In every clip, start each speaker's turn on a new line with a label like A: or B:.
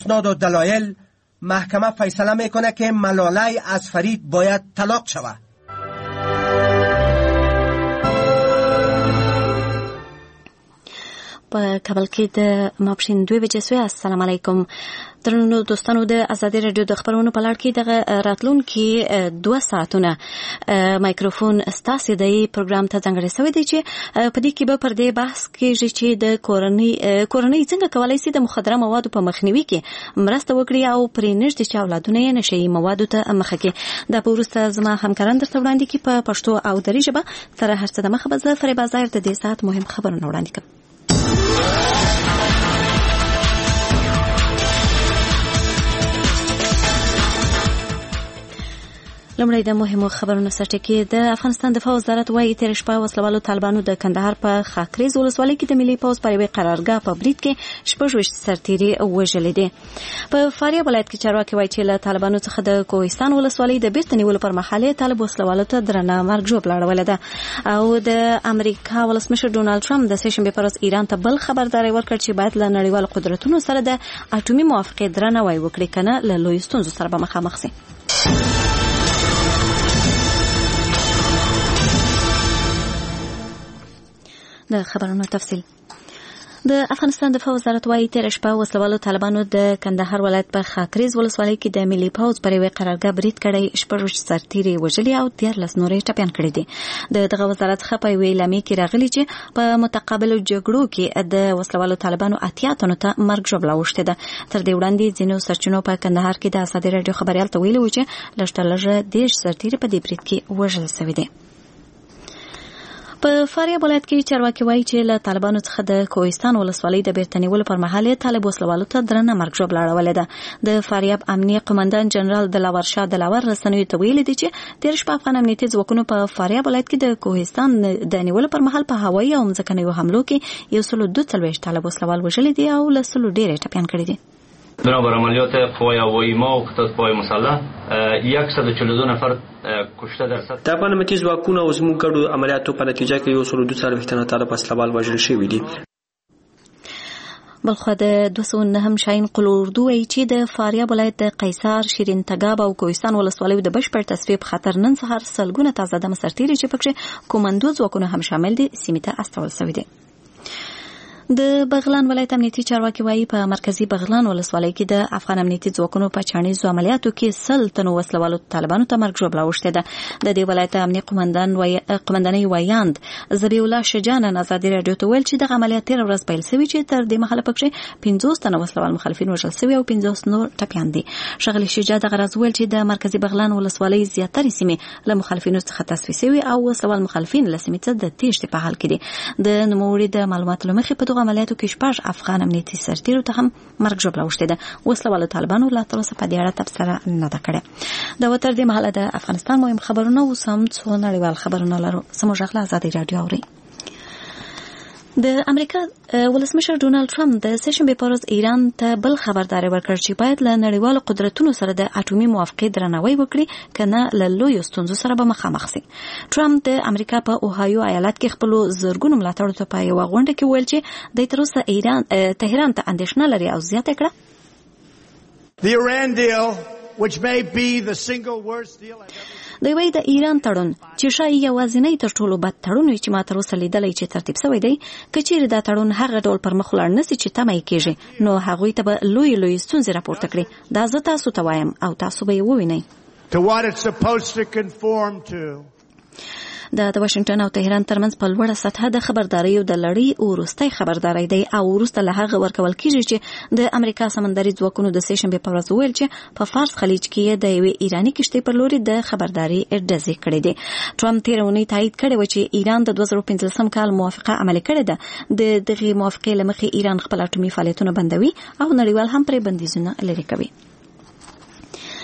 A: اسناد و دلایل محکمه فیصله میکنه که ملاله از فرید باید طلاق شود.
B: په کابل کې د ماپښین 2 بجې سوی. السلام علیکم درنو دوستانو. د ازادي رادیو د خبرونو په لړ کې د راتلونکي 2 ساعتونه مایکروفون ستاسو د پروګرام ته ځانګړی شوی دی چې په دې کې به پر دې بحث کېږي چې د کورنۍ څنګه کولای شي د مخدره موادو په مخنیوي کې مرسته وکړي او پرې نږدې چې اولادونه یې نشي موادو ته مخه کې. دا په وروسته زما همکاران درته وړاندې کړي په پښتو او دري ژبه. تر هر څه د مخه به زه فریبا ظاهر د دې ساعت مهم خبرونه وړاندې کوم. لمړی د مهمو خبرونو سرټکی. د افغانستان دفاع وزارت وايي تیر شپه وسلوالو طالبانو د کندهار په خاکریز ولسوالۍ کې د ملي پوز پر یوې قرارګاه په برید کې 26 سرتیري وژلي دي. په فاریاب ولایت کې چارواکي وايي چې له طالبانو څخه د کوهستان ولسوالۍ د بیرته نیولو پر مهال طالب وسلوالو ته درنه مرګ ژوبله اړولې ده. او د امریکا ولسمشر ډونالد ټرمپ د سهشنبې پر ورځ ایران ته بل خبرداری ورکړ چې باید له نړیوالو قدرتونو سره د اټومي موافقې درناوی وکړي کنه له لوی ستونزو سره به مخامخ شي. د خبرونو تفصیل. د افغانستان دفاع وزارت وايي تیر شپه وسلوالو طالبانو د کندهار ولایت په خاکریز ولسوالۍ کې د ملي پوز پر یوې قرارګاه برید کړی 26 سرتیري وژلي او 13 نورې ټپیان کړي دي. دغه وزارت څخه په ویلې اعلامیه کې راغلي چې په متقابل جګړو کې د وسلوالو طالبانو 80 تنو ته مرګ ژوبله اوښتې ده. تر دې وړاندې ځینو سرچینو په کندهار کې د ازادي رادیو خبريال ته ویلي و چې لږ 10 سرتیري په دې برید کې وژل شوي دي. په فاریاب ولایت کې چارواکي وایي چې له طالبانو څخه د کوهستان ولسوالۍ د بیرته نیولو پر مهال طالب وسلوالو ته درنه مرګ ژوبله اړولې ده. د فاریاب امنیه قومندان جنرال دلاور شاه دلاور رسنیو ته ویلي دي چې تیر شپه افغان امنیتي ځواکونو په فاریاب ولایت کې د کوهستان د نیولو پر مهال په هوایي او ځمکنیو حملو کې 142 طالب وسلوال وژلي دي او له 100 ډېر ټپیان کړي دي.
C: بنابر عملیات قوای هوایی ما و قطعات پای مسلح 142 نفر کشته درصد.
D: د افغان امنیتي ځواکونو او زموږ ګډو عملیاتو په نتیجه کې 142 تنه طالب وسلوال وژل شوي دي.
B: بلخو د 209 شاهین قلوردو وایي چې د فاریاب ولایت د قیصار، شیرین تګاب او کوهستان ولسوالیو د بشپړ تصفیه په خاطر نن سهار سلګونه تازه دمه سرتیري چې پکې کومندو ځواکونه هم شامل دي سیمې ته استول شوي دي. د بغلان ولایت امنیتي چارواکي وايي په مرکزی بغلان ولسوالۍ کې د افغان امنیتي ځواکونو په چانیزو عملیاتو کې 100 تنو وسلوالو طالبانو ته مرګ ژوبله اوښتې ده. د دې ولایت امنیه قومندانۍ وایاند ذبیح الله شجان ازادي رادیو ته ویل چې د عملیات تیر ورځ پیل شوی چې تر دې مهاله پکې 50 تنه وسلوال مخالفین وژل شوي او 50 نور ټپیان دي. شغلی شجاع د غرض ویل چې د مرکزی بغلان ولسوالۍ زیاتره سیمې له مخالفینو څخه تصفیه شوي او وسلوال مخالفین له سیمې څخه د تېښتې په حال کې دي. د نوموړي د معلوماتو له مخې په عملیاتو کې 6 افغان امنیتي سرتیرو ته هم مرګ ژوبله اوښتې ده. وسلوالو طالبانو لا تر اوسه په دې اړه تبصره نه ده کړې. دا وتر دې مهاله د افغانستان مهم خبرونه او سم څو نړیوال خبرونه لرو. سمو ژغله ازادي رادیو اوري. د امریکا ولسمشر ډونالد ټرمپ د سهشنبې په ورځ ایران ته بل خبرداری ورکړ چې باید له نړیوالو قدرتونو سره د اټومي موافقې درناوی وکړي کنه له لویو ستونزو سره به مخامخ شي. ټرمپ د امریکا په اوهایو ایالت کې خپل زرګونو ملاتړو ته په یو غونډه کې ویل چې د تر اوسه تهران ته اندېښنه لري او زیاته کړه
E: The Iran deal, which may be the single worst deal I've ever
B: د وی د ایران تړون چې شای یوازینی تر ټولو بد تړون چې ما تر اوسه لیدلی چې ترتیب شوی دی کچیر دا تړون هغه ډول پر مخ ولاړ نسی چې تمه کیږي نو هغه ته به لوی ستونزې راپورته کړي. دا زه تاسو ته وایم او تاسو به یې ووینئ.
E: to what it's supposed to conform to.
B: د واشنگټن او تهران ترمنځ په لوړه سطحه د خبرداري او د لړۍ وروستۍ خبرداري دی او وروسته له هغه ورکول کیږي چې د امریکا سمندري ځواکونو د سهشنبې په ورځ ویل چې په فارس خلیج کې د یوې ایرانی کشتۍ پر لوري د خبرداري ډزې کړې دي. ټرمپ تیر اونۍ تایید کړی و چې ایران د 2015 کال موافقه عملي کړې ده. د دغه موافقې لمخې ایران خپل اټومي فعالیتونه بندوي او نړیوال هم پرې بندیزونه لري کوي.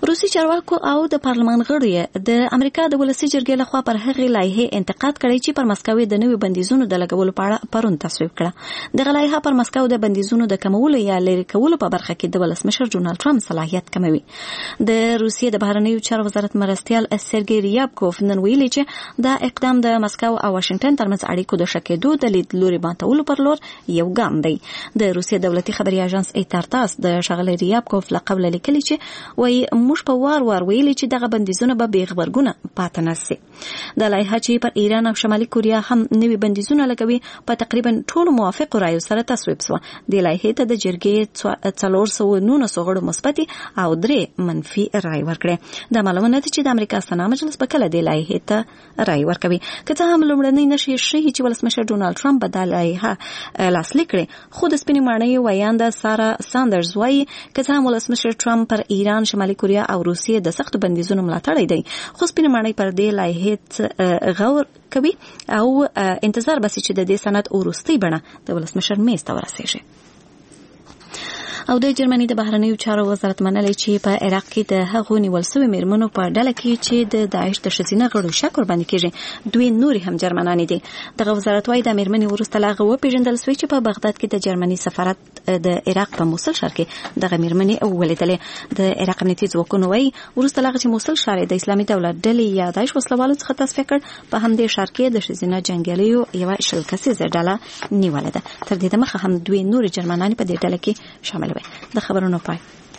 B: روسي چارواکو او د پارلمان غړو د امریکا د ولسي جرګې لخوا پر هغې لایحې انتقاد کړی چې پر مسکو د نوي بندیزونو د لګولو په اړه پرون تصویب کړه. دغه لایحه پر مسکو د بندیزونو د کمولو یا لرې کولو په برخه کې د ولسمشر ډونالد ټرمپ صلاحیت کموي. د روسیې د بهرنیو چارو وزارت مرستیال سرګی ریابکوف نن ویلي چې دا اقدام د مسکو او واشنگټن ترمنځ اړیکو د ښه کېدو د لیدلوري ماتولو پر لور یو ګام دی. د روسیې دولتي خبري اژانس ایتارتاس د ښاغلي ریابکوف له قبله لیکلي چې وایي موږ په وار ویلي چې دغه بندیزونه به بې غبرګونه پاتې نه سي. د لایحه چې پر ایران او شمالي کوریا هم نوي بندیزونه لګوي په تقریبا ټولو موافقو رایو سره تصویب شوه. د لایحې ته د جرګې 419 غړو مثبتي او 3 منفي رای ورکړي. د معلومه ده چې د امریکا سنا مجلس په کله د لایحې ته رای ورکوي. که څه هم لومړنۍ نشي چې ولسمشر ډونالد ټرمپ به د لایحه لاسلیک کړي، خو د سپینې ماڼۍ ویانده سارا ساندرز وایي که څه هم ولسمشر ټرمپ پر ایران، شمالي کوریا او روسیې د سختو بندیزونو ملاتړی دی، خو سپینې ماڼۍ پر دې لایحې غور کوي او انتظار بسي چې د دې سند وروستۍ بڼه د ولسمشر میز ته ورسیږي. او د جرمني د بهرنیو چارو وزارت منلي چې په عراق کې د هغو نیول شویو میرمنو په ډله کې چې د داعش د ښځینه غړو شک ورباندې کېږي، دوی نورې هم جرمنانې دي. دغه وزارت وايي د میرمنې وروسته له هغه وپېژندل شوې چې په بغداد کې د جرمني سفارت د عراق په موصل ښار کې دغه میرمنې ولیدلې. د عراق امنیتي ځواکونو وايي وروسته له هغه چې موصل ښار د اسلامي دولت ډلې یا داعش وسلوالو څخه تصفیه کړ، په همدې ښار کې د ښځینه جنګیالیو یوه 20 کسیزه ډله نیولې ده. تر دې دمخه هم دوی نورې جرمنانې په دې ډله کې شامل وي. د خبرونو پای.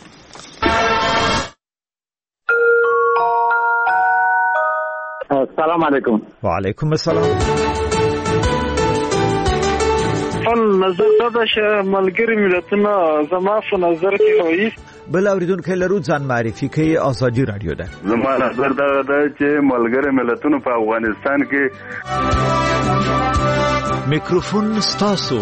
F: السلام علیکم.
G: وعلیکم السلام.
H: نظر دا چې ملګری ملتونه زما په نظر کې وایي
G: بل اوریدونکو لرو ځان معرفي کوي. ازادي رادیو ده.
I: زما نظر دا چې ملګری ملتونه په افغانستان کې
G: میکروفون ستاسو.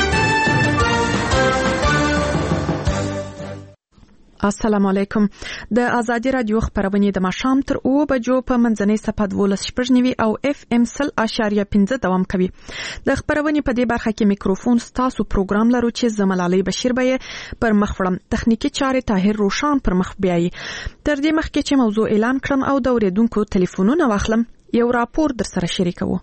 J: السلام علیکم. د ازادي رادیو خبرونه د ماښام تر 2 بجو په منځنۍ صفحه 12.9 او اف ام 0.5 دوام کوي. د خبرونه په دې برخه کې میکروفون ستاسو پروګرام لرو چې زملالي بشیر به پر مخ وړم، تخنیکی چارې طاهر روشان پر مخ بیاي. تر دې مخکې چې موضوع اعلان کړم او د اوریدونکو ټلیفونونه واخلم، یو راپور در سره شریکوم.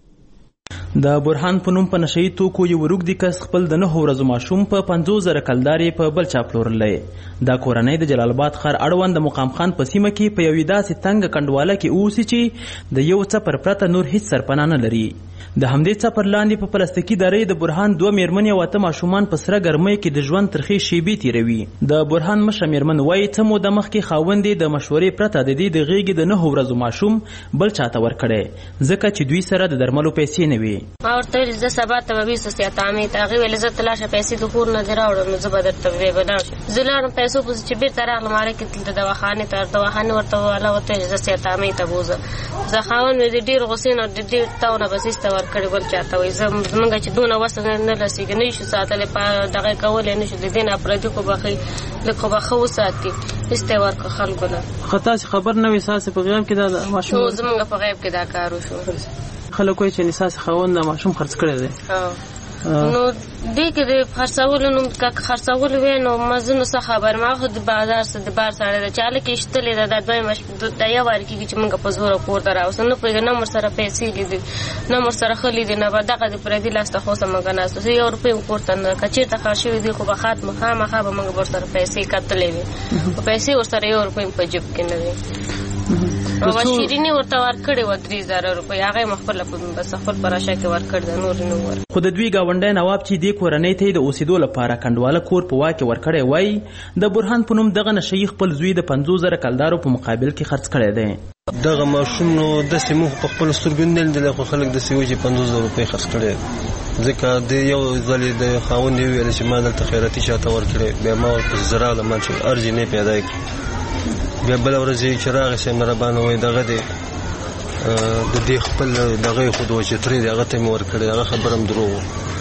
K: د برهان په نوم په نشئی توکو یو ورګ د کس خپل د 9 ورځو ماشوم په 50,000 کلداري په بل چا پلورلې. دا کورنۍ د جلال آباد ښار اړوند د مقام خان په سیمه کې په یوې داسې تنګ کندواله کې اوسي چې د یو څپر پرته نور هیڅ سرپناه نه لري. د همدې څپر لاندې په پلاستیکي درې د برهان 2 میرمنې او 8 ماشومان په سره ګرمۍ کې د ژوند ترخې شیبې تیروي. د برهان مشره میرمن وایي څه موده مخکې خاوندې د مشورې پرته د دې د غېږې د 9 ورځو ماشوم بل چاته ورکړی، ځکه چې دوی سره د درملو پیسې نه وي.
L: ما ورته ویل زه سبا ته به وسوسیات عامې ته هغې ویل زه ته لاړ شه پیسې د کور نه دې راوړم نو زه به درته ولاړ شم. زه لاړم پیسو پسې چې بېرته راغلم هلکې دلته دواخانې ته دواخانې ورته والا ورته ویل زه سیات عامې ته بوځه. زه خاوند مې د ډېر غوسې نه د ډېر تاونه بس ایسته ورکړې بل چاته وایي زمونږ چې دونه وس نه رسېږي نه شو ساتلی په دغه یې کولی نه شو د دې نه پردي خو به ښه لږ خو به ښه وساتي ایسته یې ورکړه خلکو له.
K: خو تاسې خبر نه وي ستاسې په غیاب کې دا ماشوم؟
L: هو زمونږ په غیب کې دا کار وشو.
K: خلک وایي چې ستاسې خاوند دا ماشوم خرڅ کړی دی.
L: نو دې کې د خرڅولو نو که خرڅولو وی نو مزه نو څه خبر ما خو د بازار څخه د بار سره د چاله کې شتلې د دویمه شپه د یو وار کې چې موږ په زور کور ته راوستو نو په نمبر سره پیسې لیدل نمبر سره خلی دي نه دغه د پردي لاسته خو سم غناستو یو روپۍ کور ته نه کچیر ته خرڅوي دي خو به خاطر مخامخه به موږ ور سره پیسې کتلې وي او پیسې ور سره یو روپۍ په جیب کې نه وي. او شیرینی ورته ورکړې و 3000 روپۍ هغه مخبل په بس خپل پراشه کې ورکړ د نور نو ور.
K: خو د دوی گاونډي نواب چې د کورنۍ ته د اوسېدو لپاره کندواله کور په واکه ورکړی وای د برهان په نوم دغه نشئی خپل زوی د 50,000 کلدارو په مقابل کې خرڅ کړی دی.
M: دغه ماشوم نو د سیمو په خپل سترګو نه لیدل خو خلک د سیمو چې 50,000 روپۍ خرڅ کړي ځکه د یو ځلې د خاوند ویل چې ما دلته خیراتي چاته ورکړي بیا ما ورته زرا لمن چې ارزي نه پیدا کړ. بیا بل ورځ چې راغی سم ربانه وای دغه دی د دې خپل دغه خود وچتري دغه ته مور کړی هغه خبرم دروغ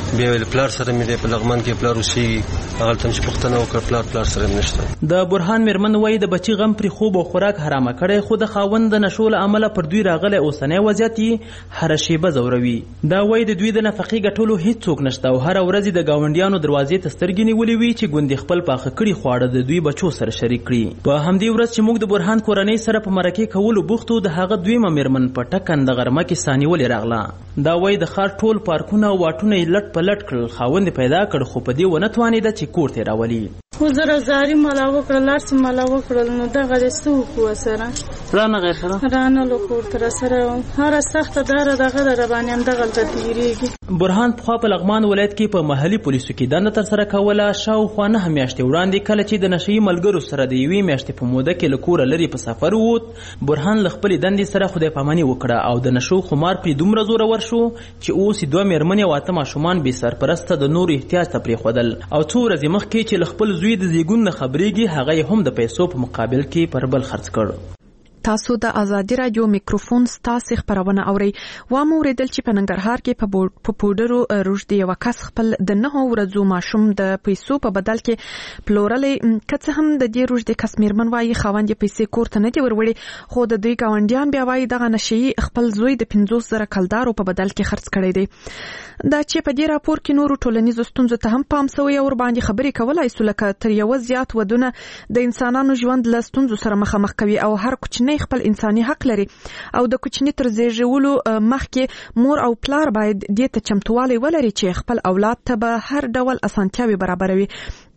M: بیا ویل پلار سره مې دی په لغمان کې پلار اوسېږي هغلته مې چې پوښتنه وکړه پلار سره مې نشته.
K: د برهان میرمن وایي د بچي غم پرې خوب او خوراک حرامه کړی خو د خاوند د نشو له امله پر دوی راغلی اوسنی وضعیت یې هره شیبه ځوروي. دا وایي د دوی د نفقې ګټلو هیڅوک نشته او هره ورځ د ګاونډیانو دروازې ته سترګې نیولې وي چې ګوندې خپل پاخه کړي خواړه د دوی بچو سره شریک کړي. په همدې ورځ چې موږ د برهان کورنۍ سره په مرکې کولو بوختو د هغه دویمه میرمن په ټکنده غرمه کې سانیولې راغله. دا وایي د ښار ټول پارکونه او واټونه یې لټ په لټ کړل خاوند پیدا کړ خو په دې ونه توانېده چې کور ته راولي.
F: خو زه رازاري مالا وکړل لارڅ مالا وکړل نو دغه د څه وکړو سره
K: رانه غیر سره
F: رانه له کور ته سره هره سخته داره دغه د ربانې هم دغلته تېرېږي.
K: برهان پخوا په لغمان ولایت کې په محلي پولیسو کې دنده ترسره کوله. شاوخوا 9 میاشتې وړاندې کله چې د نشهیي ملګرو سره د 1 میاشتې په موده کې له کوره لرې په سفر ووت برهان له خپلې دندې سره خدای پاماني وکړه او د نشو خمار پرې دومره زورور شو چې اوس 2 میرمنې او 8 ماشومان بې سرپرسته د نورو احتیاج ته پرېښودل او څو ورځې مخکې چې له خپل زوی د زیږون نه خبرېږي هغه یې هم د پیسو په مقابل کې پر بل خرڅ کړ.
J: تاسو د آزادي رادیو میکروفون ستاسو خبرونه اورئ. و مو ورېدل چې په ننګرهار کې په پودرو روج دی یو کس خپل د 9 ورځو ماشوم د پیسو په بدل کې پلورلې. که هم د دې روج دی کس میرمن وایي خاوند یې پیسې کور ته نه دی وروړي خو د دوی ګاونډیان بیا وایي دغه نشهیي خپل زوی د 50,000 کلدارو په بدل کې خرڅ کړی دی. دا چې په دې راپور کې نورو ټولنیزو ستونزو ته هم پام شوی او ور باندې خبرې کولای سو لکه تر یو زیات ودونه د انسانانو ژوند له ستونزو سره مخامخ کوي او هر کوچنی خپل انساني حق لري او د کوچنی تر زیږولو مخکې مور او پلار باید دې ته چمتووالی ولري چې خپل اولاد ته به هر ډول اسانتیاوي برابروي.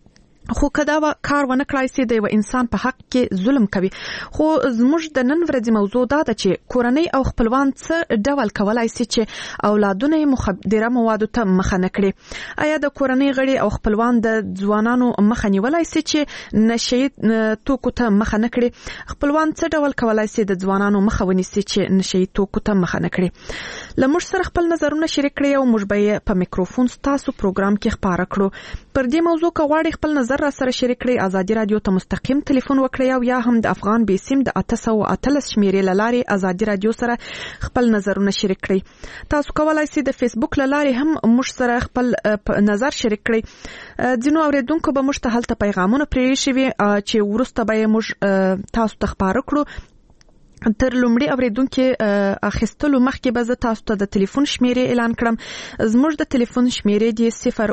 J: خو کدا کار ونه کړای سي د یو انسان په حق کې ظلم کوي. خو زموږ د نن ورځې موضوع دا ده چې کورنۍ او خپلوان څه ډول کولای سي چې اولادونه یې مخدره موادو ته مخه نه کړي. آیا د کورنۍ غړي او خپلوان د ځوانانو مخه نیولای سي چې نشهیي توکو ته مخه نه کړي؟ خپلوان څه ډول کولای سي د ځوانانو مخه ونیسي چې نشهیي توکو ته مخه نه کړي؟ لمر سره خپل نظرونه شریک کړئ او موږ به په میکروفون تاسو پروګرام کې خبره کړو. پر دې موضوع کې غواړئ خپل نظر را سره شریک کړئ آزادي رادیو ته مستقیم ټلیفون وکړئ او یا هم د افغان بیسیم د 813 شمیرې لارې آزادي رادیو سره خپل نظرونه شریک کړئ. تاسو کولای شئ د فیسبوک لارې هم موږ سره خپل نظر شریک کړئ. ځینو اوریدونکو به موږ ته هلته پیغامونه پرې شوي چې ورسته به موږ تاسو ته خبره کړو. تر لومړي اوریدونکو اخیستلو مخکې به زه تاسو ته د ټلیفون شمیرې اعلان کړم. زموږ د ټلیفون شمیرې دی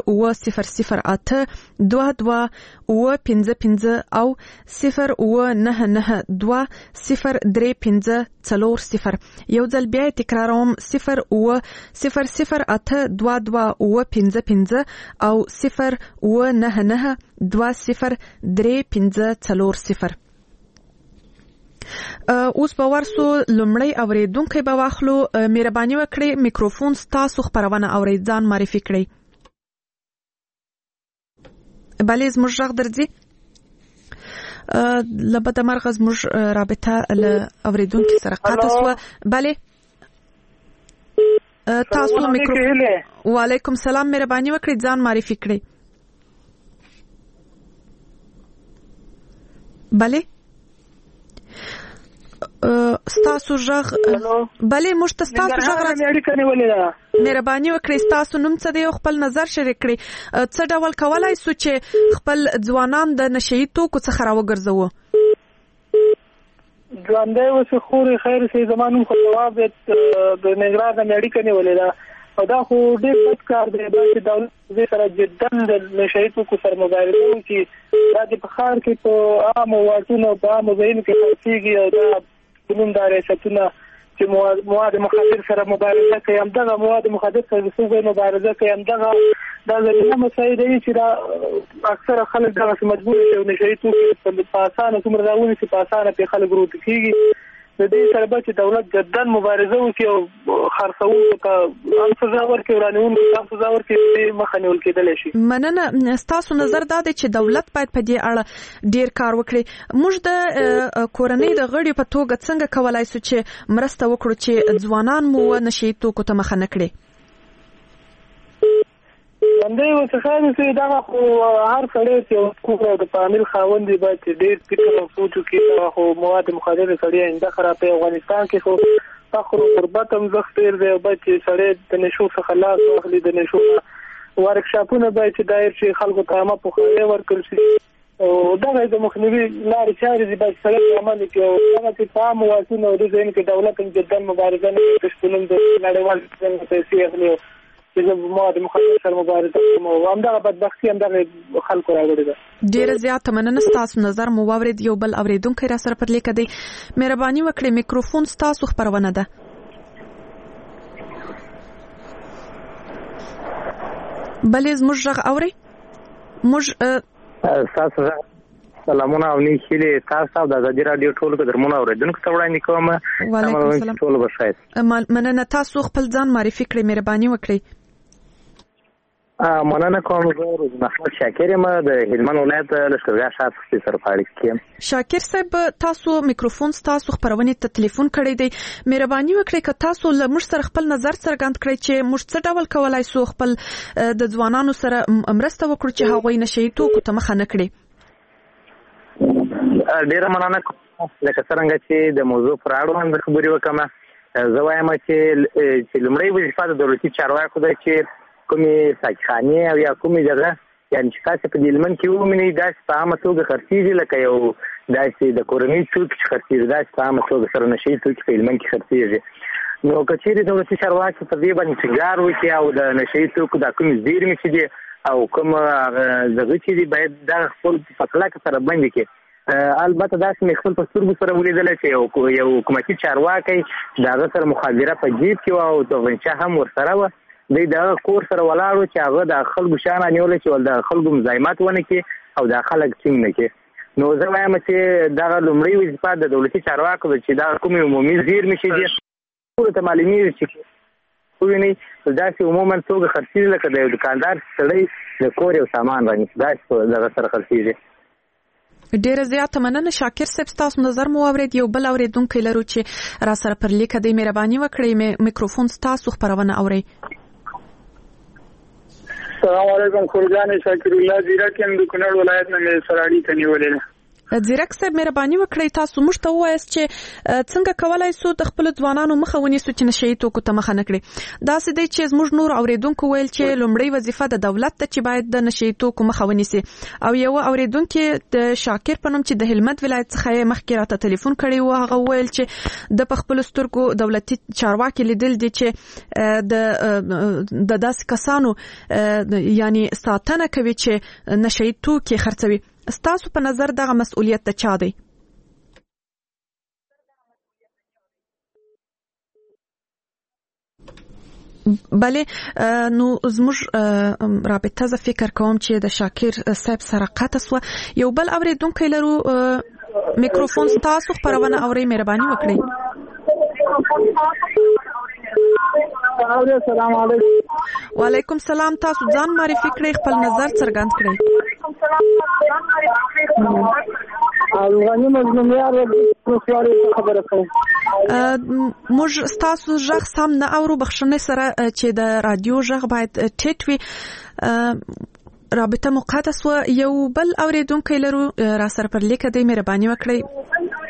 J: 08008 22 او 099200350. یو ځل بیا تکراروم 08008 22 او 099200350. اوس به ورسو لومړی اوریدونکو به واخلو. مهرباني وکړئ میکروفون ستاسو خبرونه اورئ ځان معرفي کړئ. بلې زموږ غږ درځي لبد مرغ زموږ رابطه له اوریدونکو سره قطع شوه. بلې تاسو میکروفون. وعلیکم سلام. مهرباني وکړئ ځان معرفي کړئ. بلې ستاسو ژغ بلې موږ ته ستاسو ژغ مهرباني وکړئ ستاسو نوم څه دی او خپل نظر شریک کړئ. څه ډول کولای سو چې خپل ځوانان د نشهیي توکو څخه راوګرځوو؟
H: ژوندی اوسې خورې خیر سي. زما نوم خو جواب د ننګرهار نه مې اړیکه نیولې ده او دا خو ډېر بد کار دی چې دولت دې سره جدا د نشهیي توکو سره مبارزه وکړي. دا د په ښار کې په عامو واټونو په عامو ځایونو کې خرڅېږي او دا قانوندار ریاستونه چې مواد مخدر سره مبارزه کوي همدغه مواد مخدر سره د سوګۍ مبارزه کوي همدغه دا زمینه مسایل دي چې دا اکثره خلک دغه مجبور دي نشهیي توکي په اسانه څومره راونیسي په اسانه په خلک وروت کېږي. د دې سره به چې دولت جدا مبارزه وکړي او خرڅوونکو ته هم سزا ورکړي او رانیونکو ته هم سزا ورکړي مخه نیول کېدلی شي.
J: مننه. ستاسو نظر دا دی چې دولت باید په دې اړه ډیر کار وکړي. موږ د کورنۍ د غړي په توګه څنګه کولای سو چې مرسته وکړو چې ځوانان مو نشهیي توکو ته مخه نه کړي؟
H: باندې وسخانه سي دا خو هر سړی چې کومه د فامیل خاوند دی باید ډېر فکر او سوچ وکړي. خو مواد مخدر سړی انده خراب په افغانستان کې خو فخر او غربت هم زخت ډېر دی. باید چې سړی د نشو څخه لاس واخلي د نشو ورکشاپونه باید چې دایر شي خلکو ته عامه پوهاوی ورکړل شي او دغه د مخنیوي لارې چارې باید سره عمل کړي او هغه چې تمام واټونه او د ځین کې دولت هم جدا مبارزه نه کوي شپږم د نړیوال څنګه پیسې اخلي چې ما د مخالف سره مبارزه کوم او همدغه بدبختي همدغه خلکو راغلي ده.
J: ډیره زیاته مننه ستاسو نظر مو واورید. یو بل اوریدونکو را سره پر لیک دی. مهرباني وکړئ میکروفون ستاسو خبرونه ده. بلې زموږ غږ اوري؟ موږ
N: تاسو سلامونه او نیک هیلې تاسو د ازادي رادیو ټولو قدرمنو اوریدونکو ته وړاندې کوم.
J: وعلیکم السلام.
N: ټول بخیر.
J: مننه. تاسو خپل ځان معرفي کړئ مهرباني وکړئ.
N: مننه کوم. زه محمد شاکر یم د هلمند ولایت لښکرګاه شاته سره فعالیت کوم.
J: شاکر صاحب تاسو میکروفون تاسو خبرونه ته ټلیفون کړی دی. مهرباني وکړئ که تاسو له موږ سره خپل نظر څرګند کړئ چې موږ څه ډول کولای شو خپل د ځوانانو سره مرسته وکړو چې هغوی نشي توکو ته مخه نه کړي.
N: ډیره مننه لکه څنګه چې د موضوع پر اړه باندې خبرې وکړم. زه وایم چې لومړی وظیفه د دولتي چارواکو ده چې کومې ساقخانې او یا کومې جګړه یعنې چې تاسې په هلمند کې ووینئ داسې په عامه توګه خرڅېږي لکه یو داسې د کورنۍ توکي چې خرڅېږي داسې په عامه توګه سره نشهیي توکي په هلمند کې خرڅېږي. نو که چیرې دولتي چارواکي په دې باندې ټینګار وکړي او د نشهیي توکو دا کومې زیرمې چې دي او کوم دغه چې دي باید دغه خپل په کلکه سره بندې کړي. البته داسې مې خپل په سترګو سره ولیدله چې یو حکومتي چارواکی د هغه سره مخابره په جیب کې وه او توغنچه هم ورسره وه. دوی د کور سره ولاړ و چې هغه د خلکو شان رانیولی چې د خلکو مزاحمت ونه کړي او د خلک ټینګ نه کړي. نو زه وایم چې دغه لومړی وظیفه د دولتي چارواکو ده چې دغه کومې عمومي زیرمې چې دي ټولو ته معلومېږي چې ووینئ داسې عموما توګه خرڅېږي لکه د یو دوکاندار سړی د کور یو سامان رانیسي داسې په دغه سره خرڅېږي.
J: ډیره زیاته مننه شاکر صاحب ستاسو نظر مو واورید. یو بل اوریدونکی لرو چې را سره پر لیک دی. مهرباني وکړئ میکروفون ستاسو خبرونه اورئ.
O: السلام علیکم. خورجان شاکر الله زیرک یم د کونړ ولایت نه مې سره اړیکه نیولې ده.
J: زیرک صاحب مهرباني وکړئ تاسو موږ ته ووایاست چې څنګه کولای شو د خپل ځوانانو مخه ونیسو چې نشهیي توکو ته مخه نه کړي. داسې دی چې زموږ نور اوریدونکو ویل چې لومړی وظیفه د دولت ده چې باید د نشهیي توکو مخه ونیسي او یو اوریدونکو د شاکر په نوم چې د هلمند ولایت څخه یې مخکې راته ټلیفون کړی و هغه ویل چې د په خپل سترګو دولتي چارواکي لیدل دي چې د داسې کسانو یعنی ساتنه کوي چې نشهیي توکي خرڅوي. ستاسو په نظر دغه مسؤلیت د چا دی؟ بله نو زموږ رابطه زه فکر کوم چې د شاکر صاحب سره قطع سوه. یو بل اوریدونکی لرو. میکروفون ستاسو خبرونه اورئ مهرباني وکړئ.
O: السلام علیکم.
J: وعلیکم السلام. تاسو ځان معرفي کړئ خپل نظر څرګند کړئ.
O: افغاني مظلومیار خبره کوم.
J: موږ ستاسو غږ سم نه اورو. بخښنې سره چې د رادیو غږ باید ټیټ وي. رابطه مقطع سوه. یو بل اوریدونکی لرو را سره پر لیک دی. مهرباني وکړئ.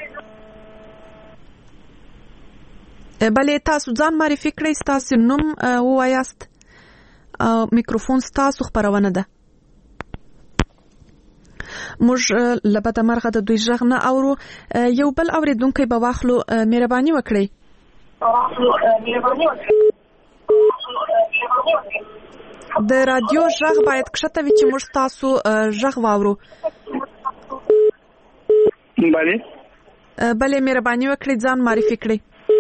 J: بلې تاسو ځان معرفي کړئ ستاسو نوم ووایاست. میکروفون ستاسو خبرونه ده. موږ له بده مرغه د دوی غږ نه اورو. یو بل اوریدونکی به واخلو. مهرباني وکړئ. د رادیو غږ باید کښته وي چې موږ تاسو غږ واورو. بله مهرباني وکړئ ځان معرفي کړئ.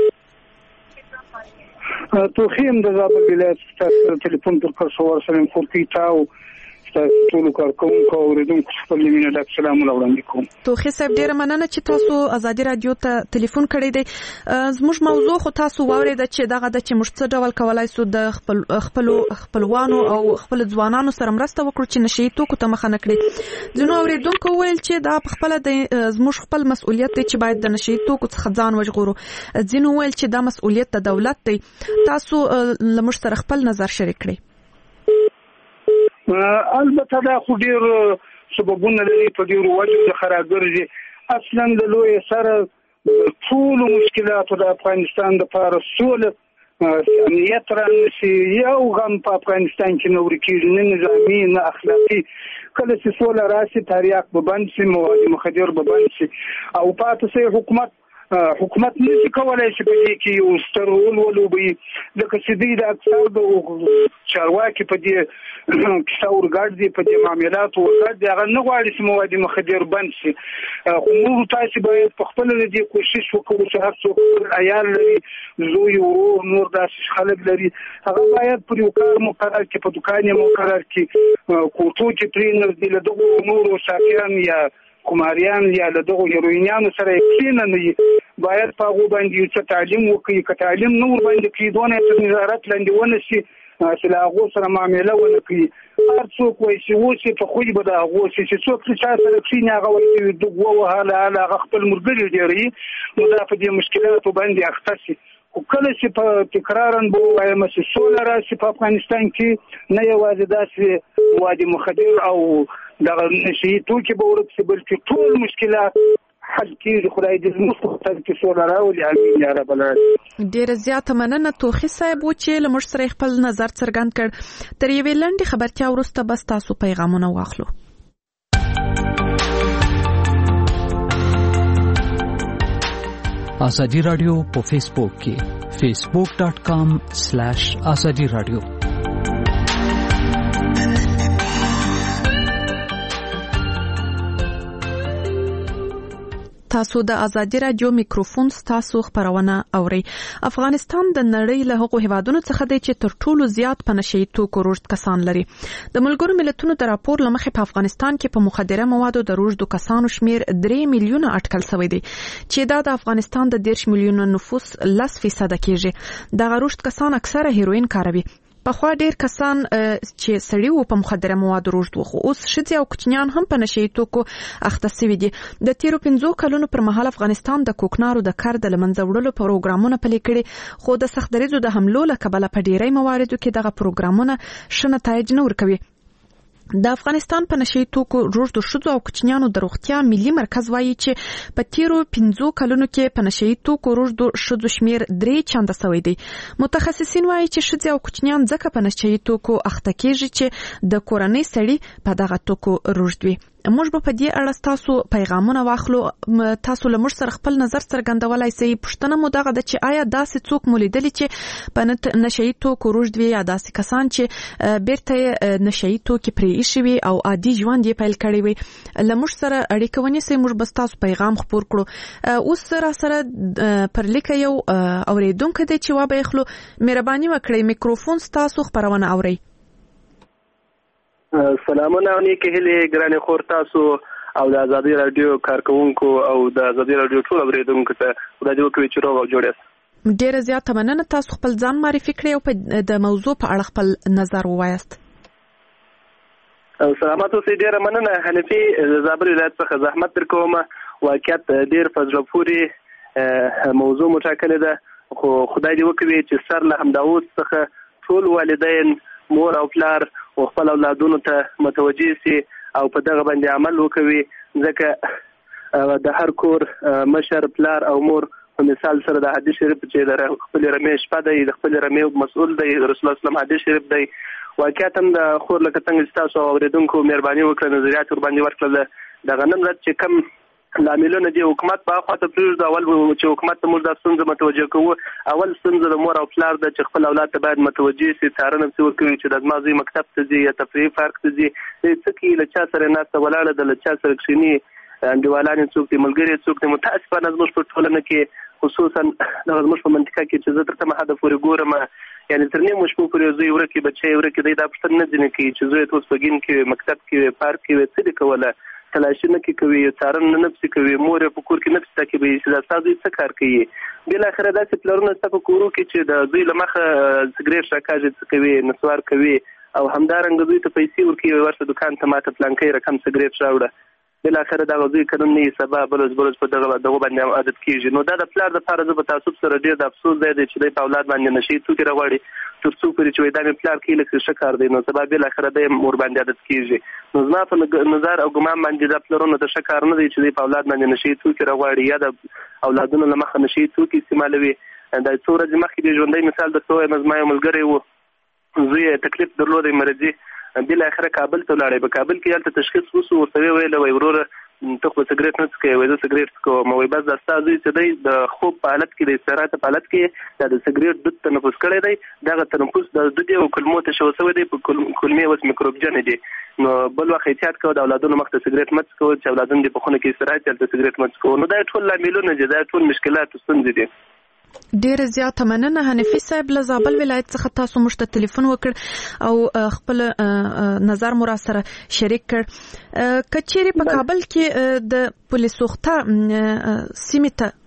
O: توخیم د زابل ولایت ستاسو ټلیفون پر خبر سره خورتي تاو ټول کارکونکو اوریدونکو خپل مینه ډک سلامونه وړاندې کوم.
J: توخی صاحب ډیره مننه چې تاسو ازادي رادیو ته ټلیفون کړی دی. زموږ موضوع خو تاسو واورېده چې دغه د چې موږ څه ډول کولای شو د خپلوانو او خپل ځوانانو سره مرسته وکړو چې نشهیي توکو ته مخه نه کړي. ځینو اوریدونکو ویل چې دا په خپله زموږ خپل مسؤلیت دی چې باید د نشهیي توکو څخه ځان وژغورو. ځینو ویل چې دا مسؤلیت د دولت دی. تاسو له موږ سره خپل نظر شریک کړئ.
O: البته دا خو ډیر سببونه لري په ډیرو وجو د خراګرځي. اصلا د لوی سره ټول مشکلات د افغانستان د لپاره سوله امنیت رانشي یو غم په افغانستان کې نور کېږي نه نظامي نه اخلاقي کله چې سوله راشي تاریخ به بند شي مواد مخدر به بند شي او پاتې سي حکومت نشي کولای چې په دې کې یو ستر رول ولوبي لکه چې دوی د اکثر د چارواکي په دې کیسه ورګرځي په دې معاملاتو ورګرځي هغه نه غواړي چې مواد مخدر بند شي خو موږ تاسو باید په خپل دې کوشش وکړو چې هر څوک عیال لري زوی ورور نور داسې خلک لري هغه باید پر یو کار مقرر کړي په دکان یې مقرر کړي کوټو چې ټرینر دي له دغو نورو ساقیان یا کوماریان یا له دغو هیروینانو سره کېنه نه باید په هغو باندې څه تعلیم وکړي که تعلیم نه ورباندې کړي دونه تر نظارت لاندې ونه شي چې له هغو سره معامله ونه کړي هر څوک وایي چې اوس په خوی به د هغو شي چې څوک چې چا سره کښېني هغه وایي چې دوه وهله هغه خپل ملګري ډېروي نو دا په دې مشکلاتو باندې اخته شي خو کله چې په تکرارا به ووایم چې سوله راشي په افغانستان کې نه یوازې داسې مواد مخدر او دغه نشي توکي به ورک شي بلکې ټول مشکلات حل کېږي خدای دې زموږ په خطر کې سوله راولي امین یا رب العالمین
J: ډېره زیاته مننه توخي صاحب و چې له موږ سره خپل نظر څرګند کړ تر یوې لنډې خبرتیا وروسته بس تاسو پیغامونه واخلو
P: آزادی رادیو په فیسبوک کې facebook.com/azadi radio
J: تاسو د ازادي رادیو میکروفون تاسو خبرونه اوري افغانستان د نړۍ له هغو هیوادونو څخه دی چې تر ټولو زیات په نشي توکو روږد کسان لري د ملګرو ملتونو د راپور لمخې په افغانستان کې په مخدره موادو د روږدو کسانو شمیر 3 میلیونه اټکل شوی دی چې دا د افغانستان د 10 میلیونه نفوس 10% کېږي د روږد کسان اکثره هیروین کاروي پخوا ډیر کسان چې سړي وو په مخدره موادو روږد وو خو اوس ښځې او کوچنیان هم په نشي توکو اخته شوي دي د تیرو 15 کلونو پر مهال افغانستان د کوکنارو د کار د لمنځه وړلو پروګرامونه پلي کړي خو د سخت دریځو د حملو له کبله په ډیری مواردو کې دغه پروګرامونه ښه نتایج نه ورکوي د افغانستان په نشي توکو روږدو ښځو او کوچنیانو د روغتیا ملي مرکز وایي چې په تیرو 15 کلونو کې په نشي توکو روږدو ښځو شمیر 3 چنده شوی دی متخصصین وایي چې ښځې او کوچنیان ځکه په نشي توکو اخته کېږي چې د کورنۍ سړي په دغه توکو روږد وي موږ به په دې اړه تاسو پیغامونه واخلو تاسو له موږ سره خپل نظر څرګندولای شئ پوښتنه مو دغه ده چې آیا داسې څوک مو لیدلی چې په نشي توکو روږد وي یا داسې کسان چې بیرته نشي توکي پرې ایښي وي او عادي ژوند یې پیل کړی وي له موږ سره اړیکه ونیسئ موږ به ستاسو پیغام خپور کړو اوس راسره پر لیکه یو اورېدونکی دی چې وابه اخلو مهرباني وکړئ میکروفون ستاسو خبرونه اورئ
Q: سلامونه نیکه هیلې ګرانې خور تاسو او د ازادي رادیو کارکونکو او د ازادي رادیو ټول اوریدونکو ته خدای دې وکړي چې روغ او جوړ یاست
J: ډیره زیاته مننه تاسو خپل ځان معرفي کړئ او د موضوع په اړه خپل نظر ووایاست
Q: سلامات اوسئ ډیره مننه حنفي زابل ولایت څخه زحمت در کوم واقعیت ډیر په زړه پورې موضوع مټاکلې ده خو خدای دې وکړي چې سر له همداوس څخه ټول والدین مور او پلار او خپل اولادونو ته متوجي سي او په دغه باندې عمل وکوي ځکه د هر کور مشر پلار او مور په مثال سره د حدیث شریف چې د خپل رمې شپه دی د خپل رمې مسؤل دی رسول الله صلی الله علیه وسلم حدیث شریف دی واقعیت هم د خور لکه څنګه تاسو اوریدونکو مهرباني وکړه نظریات ور باندې ورکړل د غنم رات چې کم لاملونه دی حکومت په خاطر پرېږدو اول چې حکومت ته موږ د ستونزه متوجه کوو اول ستونزه د مور او پلار د چې خپل اولاد ته باید متوجه سي څارنه ورکوي چې د ازمازي مکتب ته ځي یا تفریحي پارک ته ځي څه کې له چا سره ناسته ولاړه د له چا سره کښېني انډیوالان څوک دي ملګري څوک دي متاسفانه زموږ په ټولنه کې خصوصا دغه زموږ په منطقه کې چې زه تر کومه حده پورې ګورم یعنې تر نیمو شپو پورې زوی ورکې بچی ورکې دی دا پوښتنه نه ځینې کوي چې زوی ته اوس په ګین کې مکتب کې پارک کې څه دې کوله تلاشي نه کوي څارنه نه پسې کوي مور یې په کور کې نه پسې تعقیبوي چې دا ستا زوی څه کار کوي بالاخره داسې پلرونه ستا په کورو کې چې د زوی له مخه سګرېټ راکاږي څه کوي نسوار کوي او همدارنګه زوی ته پیسې ورکوي ورشه دکان ته ماته پلانکی رقم سګرېټ راوړه بالاخره دغه زوی قانون نه سبا بلوز په دغه باندې عادت کیږي نو دا د پلار د لپاره زه په تعصب سره ډېر د افسوس دی چې د اولاد باندې نشي توکي راغواړي تر څو پورې چې دا مې پلار کې لکه ښه کار دی نو سبا بالاخره د مور باندې عادت کیږي نو زما په نظر او ګمان باندې د پلرونو د ښه کار نه دی چې د اولاد باندې نشي توکي راغواړي یا د اولادونو له مخه نشي توکي استعمالوي د څو ورځې مخکې د ژوندۍ مثال درته وایم زما یو ملګری و زوی یې تکلیف درلودی مرضي بالاخره کابل ته ولاړی په کابل کې هلته تشخیص وسو ورته ویل وای وروره ته خو سګرټ نه څکوې وایي زه سګرټ څکوم وایي بس دا ستا زوی چې دی د خوب په حالت کې د استراحت په حالت کې دا د سګرټ دود تنفس کړی دی دغه تنفس د دود یو کلمو تشو شوی دی په کلمې اوس میکروبجن دي نو بل وخت احتیاط کوو د اولادونو مخ ته سګرټ مه څکوو چې اولادونه دې په خونه کې استراحت هلته سګرټ مه څکوو نو دا ټول لاملونه دي دا ټول مشکلات ستونزې دي.
J: ډیر زیات مننه حنفي صاحب له زابل ولایت څخه تاسو موږ ته ټلیفون وکړ او خپل نظر مو را سره شریک کړ. کچېری په کابل کې د پولیسوخته سیمې ته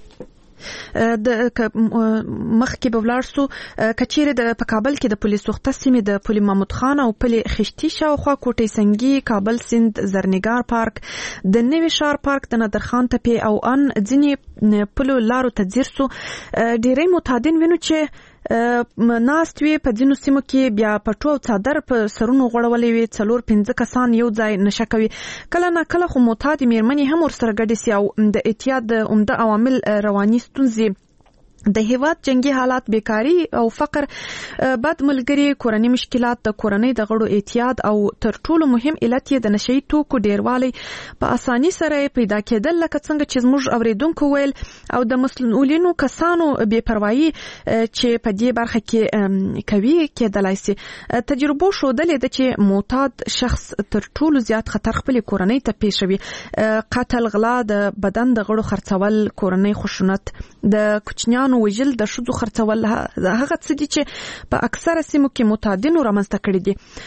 J: د مخکې به ولاړ سو کچېری د په کابل کې د پولیسوخته سیمې د پولی محمود خان او پلی خشتي شاوخوا کوټې سنگي کابل سند زرنګار پارک د نوي شار پارک د نادر خان تپې او ان ځینې پلو لارو ته ځیر سو. ډېری متعدین وینو چې ناست وی په ځینو سیمو کې بیا پټو او څادر په سرونو غړولې وي 4-5 کسان یو ځای نشه کوي کله نه کله خو معتاد میرمنې هم ورسره ګډې سي او د اعتیاد د عمده عوامل رواني ستونزې د هیواد جنگي حالات بیکاری او فقر بد ملګری کورنۍ مشکلات د کورنۍ د غړو اعتیاد او تر ټولو مهم علت یې د نشئی توکو ډیروالی په اساني سره پیدا کېدل لکه څنګه چې موږ اوریدونکو ویل او د مسؤلینو کسانو بے پروايي چې په دې برخه کې کوي کېدلای شي. تجربه ښودلې ده چې معتاد شخص تر ټولو زیات خطر خپل کورنۍ ته پیښوي قتل غلا د بدن د غړو خرڅول کورنۍ خشونت د کوچنیانو وجل د شذو خرڅول هغه څه دي چې په اکثره سیمو کې معتادینو رامنځته کړي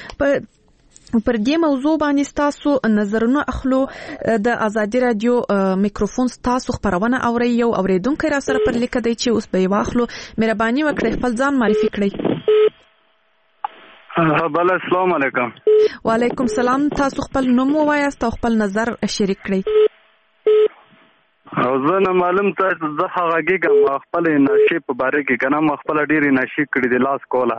J: دي. پر دې موضوع باندې تاسو نظرونه اخلو د ازادي رادیو میکروفون تاسو خبرونه اوري یو اوریدونکو را سره پر لیک دی چې اوس به واخلو مهرباني وکړئ خپل ځان معرفي کړئ.
I: بل السلام علیکم.
J: وعلیکم السلام. تاسو خپل نوم ووایاست او خپل نظر شریک کړئ.
I: او زه نه معلوم تاسو زه هغه کېږم خپل نشي په باره کې کنه ما خپل ډېری نشي کړی د لاس کوله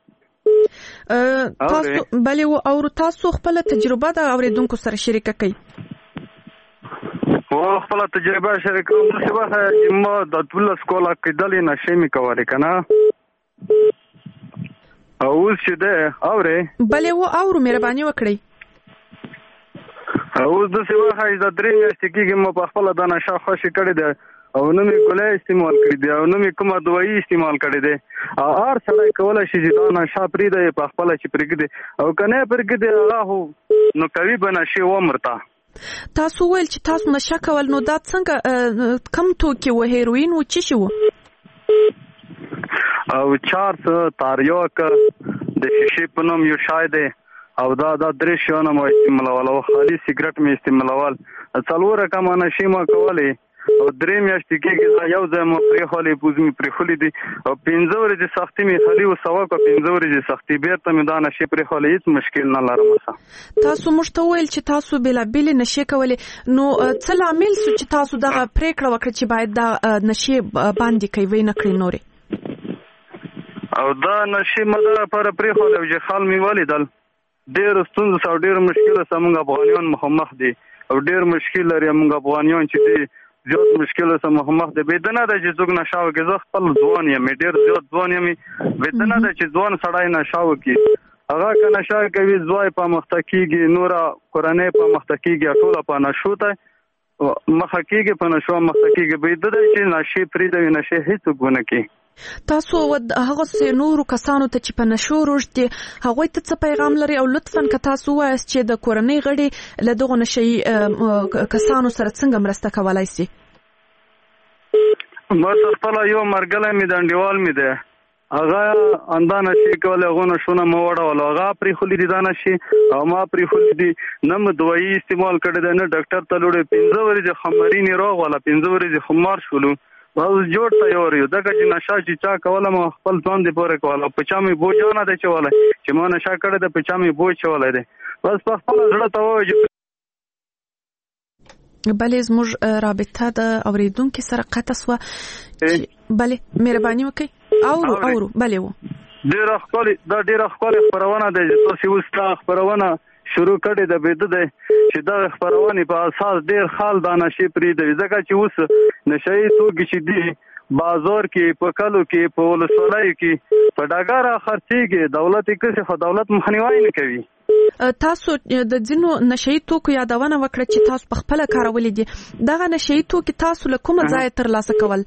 J: تاسو بلې او تاسو خپل تجربه د اوریدونکو سره شریک کړئ
I: او خپل تجربه شریک کوم چې واه ما د ټول سکولا کې دلې نشي می کوله کنه او چې ده اوره
J: بلې و اورو مهرباني وکړئ
I: او د څه وخت د درې میاشتې کې مو په خپل د نشه خوشي کړی دی او نو می ګولې استعمال کړی دی او نو می کومه دوايي استعمال کړی دی ار سره کولای شي چې دا نشه پری دی په خپل چې پرګ دی او کنه پرګ دی هغه نو کوي بنشي و مرتا.
J: تاسو ویل چې تاسو نشه کول نو دا څنګه کم توکي و هیروین و چی شو
I: او چارس تاریوک د شیشې په نوم یو شای دی او دا درې شونه مو استعمالول او خالي سیګریټ می استعمالول څلور رقم نشي ما کولې او درې میاشتې کې یو ځای مو پرې خالي پوزمي پرې خولې دي او 15 ورځې سختي می خالي او سوا کو 15 ورځې سختي بیرته می دا نشي پرې خالي هیڅ مشکل نه لرم.
J: تاسو مشته ویل چې تاسو بلا بیل نشي کولې نو څه لامل سو چې تاسو دغه پریکړه وکړه چې باید دا نشي باندې کوي نه کړی نوري
I: او دا نشي مده پر پرې خالي چې خال می ولیدل ډېر ستونزې او ډېر مشکل سمونږ افغانیان مخامخ دي او ډېر مشکل لري موږ افغانیان چې دي زیات مشکل سره مخامخ دي بدنه د چې څوک نشاو کې زه خپل ځوان یم ډېر زیات ځوان یم بدنه د چې ځوان سړی نشاو کې هغه که نشه کوي ځوای په مختکیږي نورا قرانه په مختکیږي ټول په نشو ته مخکیږي په نشو مختکیږي بدنه چې نشي پرې د نشه هیڅ ګونه کې
J: تاسو هغه نورو کسانو ته چې په نشو روږ دي هغوی ته څه پیغام لري او لطفاً که تاسو وایاست چې د کورنۍ غړي له دغو نشي کسانو سره څنګه مرسته کولای شي.
I: ما خپل یو مرګله می دانډیوال می ده هغه اندانه شي کوله غو نشونه مو وړول هغه پرې خولې دي دانه شي او ما پرې خولې دي نم دوايي استعمال کړی دی نه ډاکټر ته لوړې 15 ورځې خمرینی روغ ولا 15 ورځې خمار شولو باز جوړ ته یو ریو دغه چې نشه چې چا کوله ما خپل ځان دی پورې کوله په چا می بوج نه دی چوله چې ما نشه کړی د په چا می بوج چوله دی بس په خپل زړه ته وایي
J: بلې زموږ رابطه د اوریدونکو سره قطع سوه بلې مهرباني وکړئ اورو بلې و
I: ډېره ښکلې خپرونه ده چې تاسو اوس تا خپرونه شروع کړی د بده ده چې دا خبرونه په اساس ډیر خال دا نشي پرې دی ځکه چې اوس نشي توګه چې دی بازار کې په کلو کې په ولسوالۍ کې په ډاګاره خرڅېږي. دولت یې کسي خو دولت مخنیوی نه کوي.
J: تاسو د ځینو نشئی توکو یادونه وکړه چې تاسو په خپل کارولې دي. دغه نشئی توکي تاسو له کومه ځای ترلاسه کول؟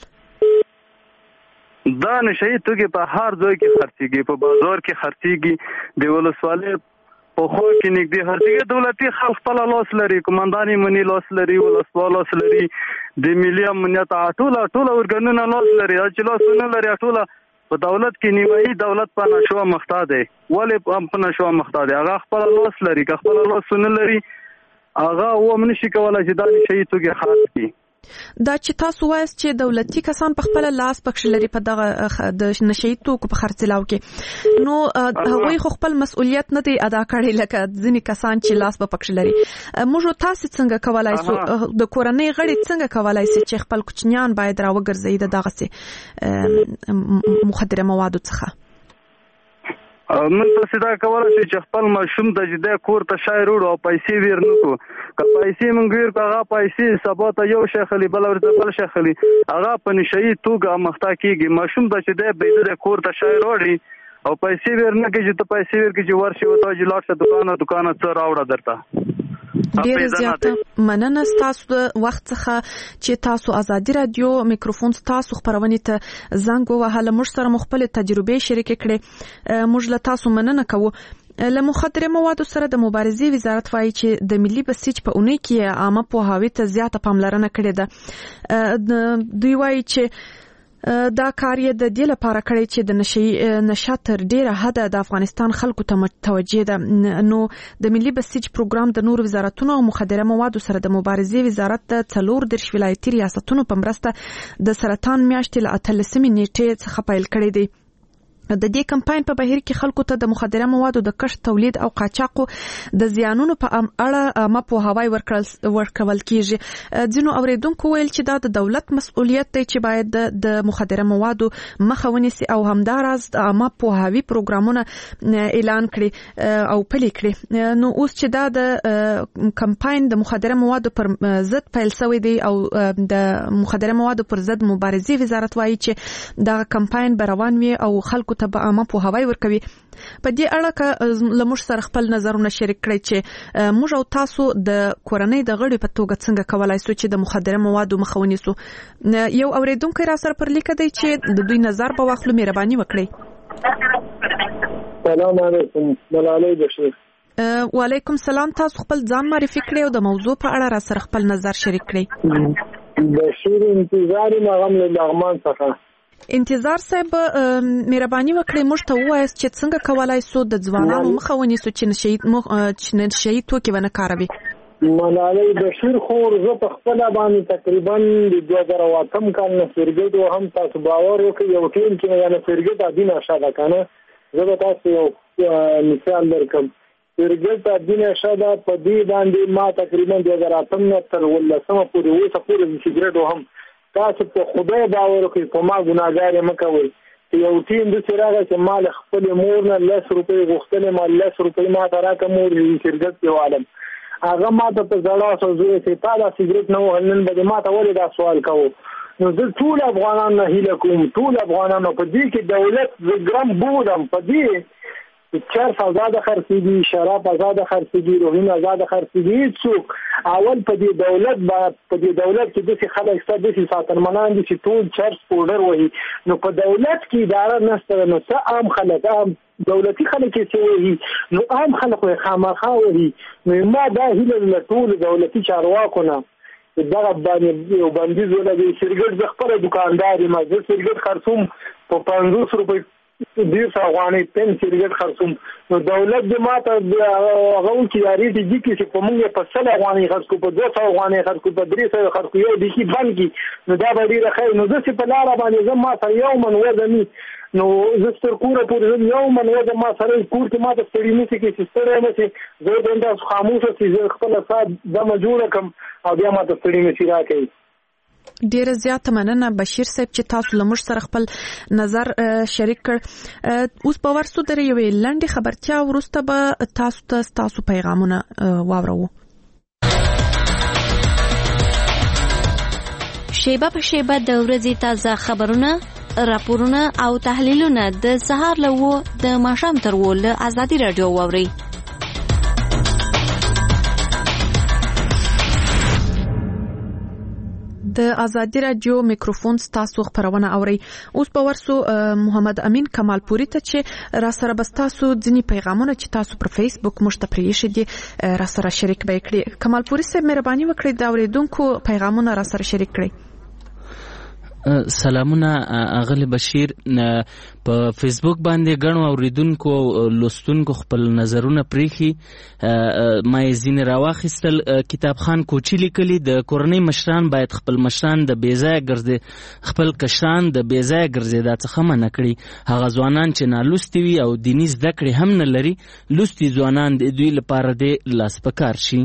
I: دا نشئی توکي په هر ځای کې خرڅېږي، په بازار کې خرڅېږي، د ولسوالۍ په خوا کې نږدې خرڅېږي. دولتي خلک خپل لاس لري، قومندان امني لاس لري، ولسوال لاس لري، د ملي امنیت ټوله ارګانونه لاس لري. چې لاس نه لري ټوله په دولت کې نیمایي دولت په نشو مخته دی. ولې په نشو مخته دی؟ هغه خپل لاس لري، که خپل لاس نه لري هغه هم نشي کولای چې دا نشي توکي خرڅ کړي.
J: دا چې تاسو وایست چې دولتي کسان په خپل لاس پکښ لري په دغه د نشئی توکو په خرڅلاو کې، نو هغوی خو خپل مسؤلیت نه دی ادا کړی لکه ځینې کسان چې لاس په پکښ لري. موږ تاسو څنګه کولای سو د کورنۍ غړي څنګه کولای سي چې خپل کوچنیان باید راوګرځي د دغه مخدره موادو څخه؟
I: من تاسو دا کولای شئ چې خپل ماشوم ته چې د کور ته شای وروړو او پیسې ورنکو. که پیسې مونږ ورکو هغه پیسې سبا ته یو شی خلی بل ورته بل شی خلی هغه په نشئی توګه مخته کیږي. ماشوم ته چې د کور ته شای وروړي او پیسې ورنکې چې ته پیسې ورکې چې ورشي وته چې لاړ شه دکان څه راوړه درته.
J: ډیره زیاته مننه ستاسو د وخت څخه چې تاسو ازادي رادیو میکروفون تاسو خبرونه ته زنګ ووهله، موږ سره مختلف تجربې شریک کړې. موږ له تاسو مننه کوو. له مخدره موادو سره د مبارزې وزارت وایي چې د ملي بسیج په اونۍ کې عامه پوهاوي ته زیاته پاملرنه کړې ده. دوی وایي چې دا کار یې د دې لپاره کړی چې د نشه تر ډیره حده د افغانستان خلکو ته متوجه ده. نو د ملي بسیج پروګرام د نور وزارتونو او مخدره موادو سره د مبارزې وزارت د 14 ولایتي ریاستونو په مرسته د سرطان میاشتې له 18 نیټې څخه پیل کړی دی. د دې کمپاین په بهیر کې خلکو ته د مخدره موادو د کښت، تولید او قاچاقو د زیانونو په اړه مپوهاوی ورکول کیږي. ځینو اوریدونکو ویل چې دا د دولت مسؤلیت دی چې باید د مخدره موادو مخه ونیسي او همداراز د عامه پوهاوي پروګرامونه اعلان کړي او پلي کړي. نو اوس چې دا د کمپاین د مخدره موادو پر ضد پیل شوی دی او د مخدره موادو پر ضد مبارزې وزارت وایي چې دا کمپاین به روان وي او خلکو ته به عامه پوهاوی ورکوي. په دې اړه که له موږ سره خپل نظرونه شریک کړئ چې موږ او تاسو د کورنۍ د غړي په توګه څنګه کولای سو چې د مخدره موادو مخه ونیسو. یو اوریدونکی را سره پر لیکه دی چې د دوی نظر به واخلو. مهرباني وکړئ.
H: سلام علیکم. ملالۍ بشیر.
J: وعلیکم سلام. تاسو خپل ځان معرفي کړئ او د موضوع په اړه را سره خپل نظر شریک کړئ.
H: بشیر انتظار مغم له لغمان څخه.
J: انتظار صاحب مهرباني وکړئ موږ ته ووایاست چې څنګه کولای سو د ځوانانو مخه ونیسو چې نشئی توکي ونه کاروي.
H: ملالۍ بشیر خو زه په خپل باندې تقریبا د 2008 کال نه سرګټ او هم تاسو باور وکړئ یو ټیم کې نه سرګټ ادینه شاده کنه. زه به تاسو یو مثال درکم. سرګټ ادینه شاده په دې باندې ما تقریبا 2008 نه تر ولسمه پورې وسه پورې سیګریټ هم تاسو په خدای باور وکړئ په ما ګناګار مکوئ. یو ټیم د سراغه چې مال خپل مور نه 10 روپۍ غوښتنه مال 10 روپۍ ما تراکه مور یې سرګټ یو عالم هغه ما ته په ځړا سوزوي چې تا دا سیګریټ نه وهلن به ما ته ولې دا سوال کوو. نو زه ټول افغانان نه هیله کوم، ټول افغانان په دې کې دولت زګرام بودم په دې چرس آزاد خرڅېږي، شراب آزاد خرڅېږي، روغین آزاد خرڅېږي. څوک اول په دې دولت کې د خلک ستاسو د ساتنمنان دي چې ټول چرس پودر وهي. نو په دولت کې اداره نشته، نو څه عام خلک عام دولتي خلک چې وهي نو عام خلک یې خامخا وهي. نو ما دا هیله ټول دولتي چارواکو نه دغه باندې یو بندیز ولګي. سرګټ د خپل دکاندار ما زه سرګټ خرڅوم په 500 روپۍ 200 افغانۍ پن سرګټ خرڅوم. نو دولت د ماته هغه چې یاري دي چې په موږ په 100 افغانۍ خرڅو، په 200 افغانۍ خرڅو، په 300 خرڅو، یو دي کې بند کی. نو دا به ډیره خیر. نو زه په لار باندې زه ما سره یو من وزني نو زه ستر کوره پورې یو من وزن ما سره کور کې ما ته ستړي نشي کې چې ستړي مې زه د انداز خاموشه چې خپل سات دمه جوړ کم او بیا ما ته ستړي نشي راکې.
J: ډیره زیاته مننه بشیر صاحب چې تاسو له موږ سره خپل نظر شریک کړ. اوس په ورسو درې یوې لنډې خبرتیا وروسته به تاسو پیغامونه واورو.
B: شیبه په شیبه د ورځې تازه خبرونه، راپورونه او تحلیلونه د سهار له 9 د ماښام تر 10 له ازادي رادیو واورئ.
J: د ازادي رادیو میکروفون تاسو خبرونه اوري. اوس په ورسو محمد امین کمالپوري ته چې را سره بستاسو ځینی پیغامونه چې تاسو پر فیسبوک مشتپری شدي را سره شریک به کړئ. کمالپوري صاحب مهرباني وکړئ دا اوریدونکو پیغامونه را سره شریک کړئ.
R: سلامونه اغلی بشیر. په فیسبوک باندې ګڼو اوریدونکو او لوستونکو خپل نظرونه پریخي. ما یې ځینې راواخیستل. کتابخان کوچي لیکلي د کورنۍ مشران باید خپل مشران د بېځایه ګرځې خپل کشران د بېځایه ګرځېدا څخه منع کړي. هغه ځوانان چې نالوستي وي او دیني زده کړې هم نه لري، لوستي ځوانان د دوی لپاره د لاس په کار شي.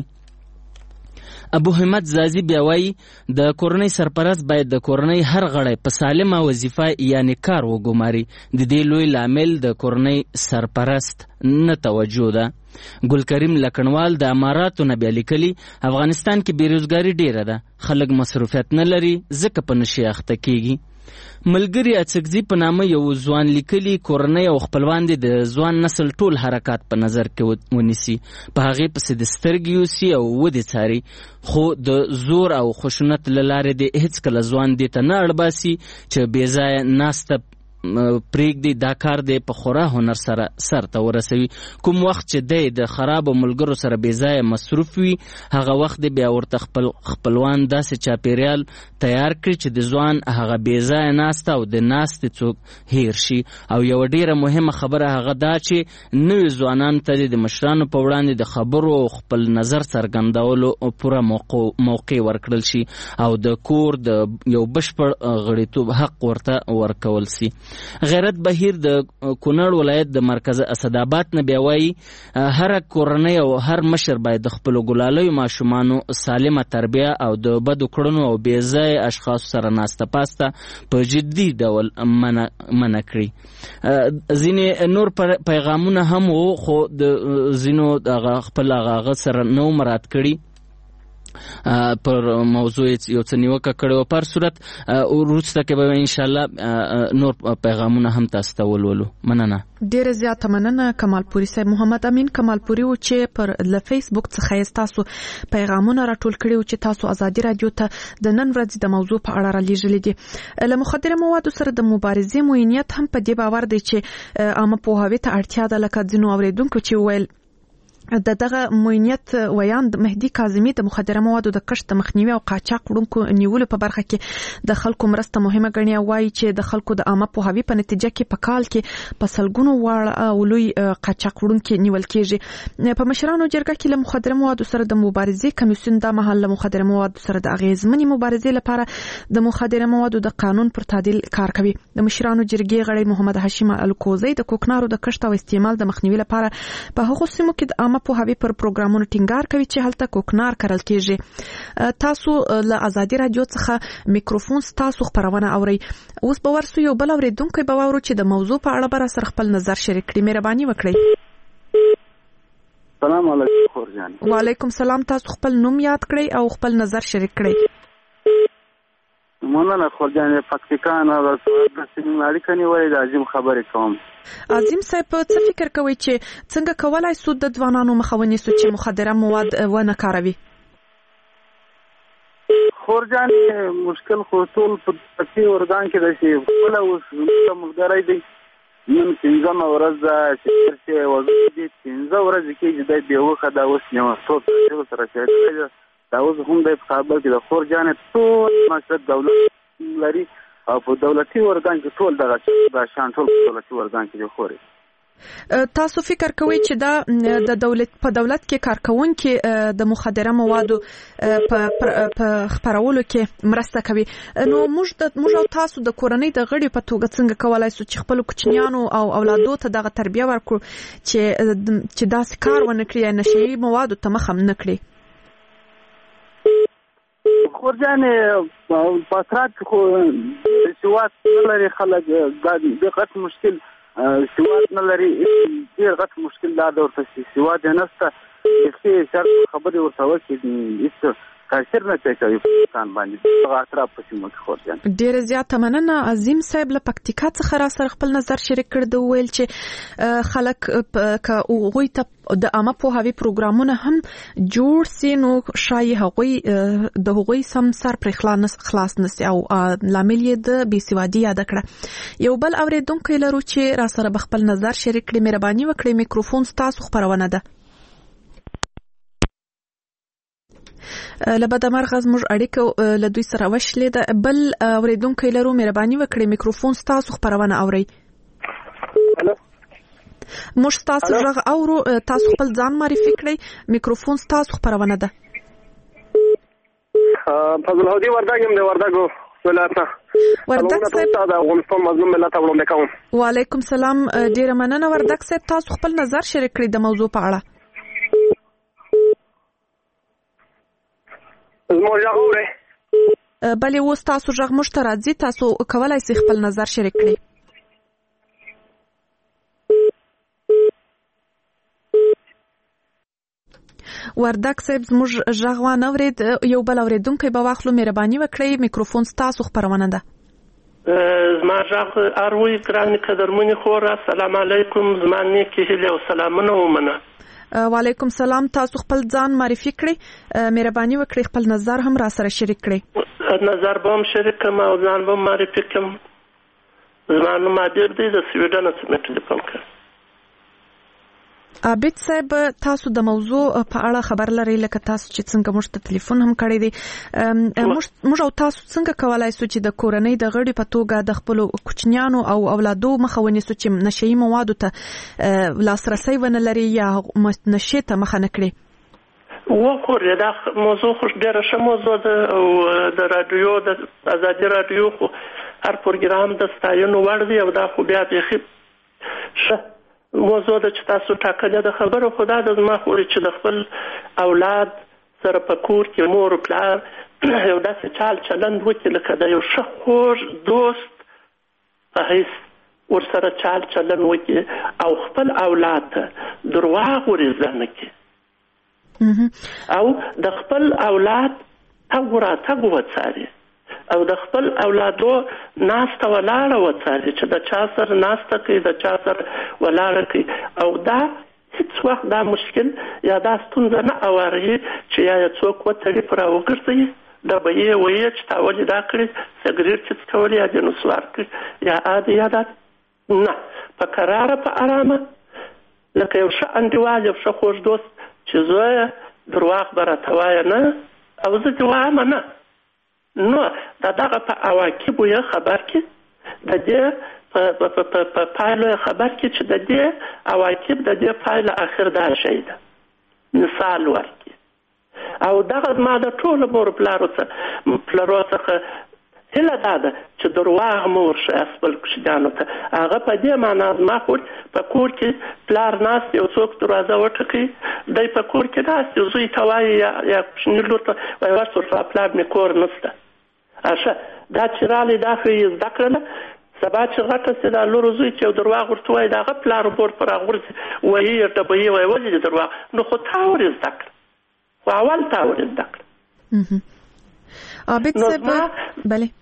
R: ابو حمد زازی بیا وایي د کورنۍ سرپرست باید د کورنۍ هر غړی په سالمه وظیفه یعنی کار وګماري. د دې لوی لامل د کورنۍ سرپرست نه توجه ده. ګل کریم لکنوال د اماراتو نه بیا لیکلي افغانستان کې بیروزګاري ډیره ده، خلک مصروفیت نه لري ځکه په نشي اخته کیږي. ملګری اڅکزي په نامه یو ځوان لیکلي کورنۍ او خپلوان دي د ځوان نسل ټول حرکات په نظر کې ونیسي، په هغې پسې د سترګې یوسي او ودې څاري، خو د زور او خشونت له لارې د هېڅکله ځوان دې ته نه اړباسي چې بې ځایه ناسته پریږدي. دا کار دی په خورا هنر سره سرته ورسوي. کوم وخت چې دی د خرابو ملګرو سره بې ځایه مصروف وي، هغه وخت دی بیا ورته خپلوان داسې چاپیریال تیار کړي چې د ځوان هغه بې ځایه ناسته او د ناستې څوک هیر شي. او یوه ډیره مهمه خبره هغه دا چې نوي ځوانانو ته د مشرانو په وړاندې د خبرو او خپل نظر څرګندولو پوره موقع ورکړل شي او د کور د یو بشپړ غړیتوب حق ورته ورکول شي. غیرت بهیر د کونړ ولایت د مرکز اسداباد نه بیا وایي هر کورنۍ او هر مشر باید د خپلو ګلالیو ماشومانو سالمه تربیه او د بدو کړنو او بې ځایه اشخاصو سره ناسته پاسته په جدي ډول منع کړي. ځینې نور پیغامونه هم وو خو د ځینو خپل هغه سره نو مراد کړي پر موضوع یو څه نیوکه کړې وه. پر صورت وروسته کې به انشاءالله نور پیغامونه هم تاسو ته ولولو. مننه،
J: ډیره زیاته مننه کمالپوري صاحب. محمد امین کمالپوري و چې پر له فیسبوک څخه یې تاسو پیغامونه راټول کړي و چې تاسو ازادي رادیو ته د نن ورځې د موضوع په اړه رالیږلي دي. له مخدره موادو سره د مبارزې موینیت هم په دې باور دی چې عامه پوهاوي ته اړتیا ده، لکه ځینو اوریدونکو چې ویل د دغه موینیت ویاند مهدي کاظمي د مخدره موادو د کښت مخنیوي او قاچاق وړونکو نیولو په برخه کې د خلکو مرسته مهمه ګڼي او وایي چې د خلکو د عامه پوهاوي په نتیجه کې په کال کې په سلګونو واړه او لوی قاچاق وړونکي نیول کېږي. په مشرانو جرګه کې له مخدره موادو سره د مبارزې کمیسیون د محل له مخدره موادو سره د اغیزمنې مبارزې لپاره د مخدره موادو د قانون پر تعدیل کار کوي. د مشرانو جرګې غړی محمد هاشم الکوزی د کوکنارو د کښت او استعمال د مخنیوي لپاره په هغو سیمو کې د عامه پوهاوي پر پروګرامونو ټینګار کوي چې هلته کوکنار کرل کېږي. تاسو له ازادي رادیو څخه میکروفون تاسو خبرونه اورئ. اوس به ورسو یو بل اوریدونکی به واورو چې د موضوع په اړه به سره خپل نظر شریک کړي. مهرباني وکړئ.
S: سلام علیکم خورجان.
J: وعلیکم سلام. تاسو خپل نوم یاد کړئ او خپل نظر شریک کړئ.
S: مننه خورجان. پکتیکان او د سیمې اړیکه نیولې د عظیم خبرې کوم.
J: عظیم صاحب څه فکر کوي چې څنګه کولای سو د ځوانانو مخه ونیسو چې مخدره مواد ونه کاروي؟
S: خورجان مشکل خو ټول په پکې ورګان کې د شي خپل اوس ملګری دی نن 15 ورځ چې وځي دي 15 ورځې کې د بیوخه دا اوس نو ټول سره چې دا اوس هم د کابل کې د خورجان ټول مسجد دولت لري او په دولتي ورګان کې ټول دغه شان ټول دولتي ورګان کې خوري.
J: تاسو فکر کوئ چې دا د دولت په دولت کې کارکونکي د مخدره موادو په خبرولو کې مرسته کوي، نو موږ او تاسو د کورنۍ د غړي په توګه څنګه کولای شو چې خپل کوچنیانو او اولادو ته دغه تربیه ورکړو چې داسې کار ونه کړي، نشي موادو ته مخه نه کړي؟
S: خورجان پاترات خو سواد نه لري، خلک د غټ مشکل سواد نه لري، ډېر غټ مشکل دا ورته سواد نه نشته. چې شرط خبرې ورته وکړي تاثیر نه کوي په انسان باندې هغه اثرات په سیمه کې خورځي.
J: ډېر زیات مننه عظیم صاحب له پکتیکا څخه را سره خپل نظر شریک کړ د ویل چې خلک ک اوغوي ته د عامه پوهاوي پروګرامونه هم جوړ سي نو شای هغوی د هغوی سم سر پر خلاص نسی او لامل یې د بیسوادي یاد کړه. یو بل اوریدونکو لرو چې را سره خپل نظر شریک کړي. مهرباني وکړئ میکروفون تاسو خبرونه ده. لبد مرغ زموږ اړیکه له دوی سره وشلې ده. بل اوریدونکو لرو مهرباني وکړئ میکروفون تاسو خبرونه اورئ. موږ تاسو غږ اورو. تاسو خپل ځان معرفي کړئ. میکروفون تاسو خبرونه ده.
Q: فضل هودي وردګ يم د وردګو ولایت.
J: وردګ صاحب
Q: د افغانستان مظلوم ملت وړاندې کوم.
J: وعلیکم السلام. ډیره مننه وردګ صاحب تاسو خپل نظر شریک کړئ د موضوع په اړه. بلې اوس تاسو غږ موږ ته راځي. تاسو کولای شئ خپل نظر شریک کړئ. وردګ صاحب زموږ غږ وانه اورید. یو بل اوریدونکی به واخلو. مهرباني وکړئ میکروفون تاسو خبرونه ده.
T: زما غږ اروي ګران قدرمنې خور. السلام علیکم. زما نیکی هیله او سلامونه ومنه.
J: وعلیکم سلام. تاسو خپل ځان معرفي کړئ. مهرباني وکړئ خپل نظر هم را سره شریک کړئ.
T: نظر به هم شریک کړم او ځان به معرفي کړم. زما نوم عابد دی. د سویډن څخه ټلیفون کوم.
J: عابد صاحب تاسو د موضوع په اړه خبر لرئ لکه تاسو چې څنګه موږ ته ټلیفون هم کړی دی. موږ او تاسو څنګه کولای شو چې د کورنۍ د غړي په توګه د خپل کوچنیانو او اولادو مخه ونیسو چې نشئی موادو ته لاسرسی ونه لري یا نشي ته مخه نه کړي؟
T: وګورئ دا موضوع خو ډېره ښه موضوع ده او د رادیو د ازادي رادیو خو هر پروګرام د ستاینو وړ دی او دا خو بیا بیخي ښه موضوع ده چې تاسو ټاکلې ده. خبره خو دا ده زما خو چې د خپل اولاد سره په کور کې مور او پلار یو داسې چال چلند وکړي لکه د یو ښه خوږ دوست په حیث ورسره چال چلند وکړي او خپل اولاد ته درواغ ور زده نه کړي او د خپل اولاد تګ راتګ وڅاري او د خپل اولادو ناسته ولاړه وڅاري چې د چا سره ناسته کوي د چا سره ولاړه کوي او دا هیڅ وخت دا مشکل یا دا ستونزه نه اواري چې یا څوک وتړي پر وګرځي د بهې وایي چې تا ولې دا کړي سګریټ چې څکول یا د نسوار کړي یا عادي یا دا نه په قراره په آرامه لکه یو ښه انډیوال یو ښه خوږ دوست چې زویه درواغ به راته وایه نه او زه دې وایم نه نو دا دغه په عواقبو یې خبر کې د دې په پایلو یې خبر کې چې د دې عواقب د دې پایله اخر دا شی ده مثال ورکړي او دغه ما د ټولو مور پلارو څخه هیله دا ده چې درواغ مه ورښیه خپل کوچنیانو ته هغه په دې معنا زما خو په کور کې پلار ناست یو څوک دروازه وټکوي دی په کور کې ناست یو زوی ته وایي یا کوچني لور ته وایي ورشه ورشه پلار مې کور نشته ښه دا چې راغلی دا خو یې زده کړله سبا چې غټه سي دا لور زوی چې یو درواغ ورته وایي د هغه پلار بور پر راغورځي وایي یې ډبهیي وایي ولې دې درواغ نو خو تا ور یې زده کړه خو اول تا ور یې زده کړه
J: عابد صاحب بله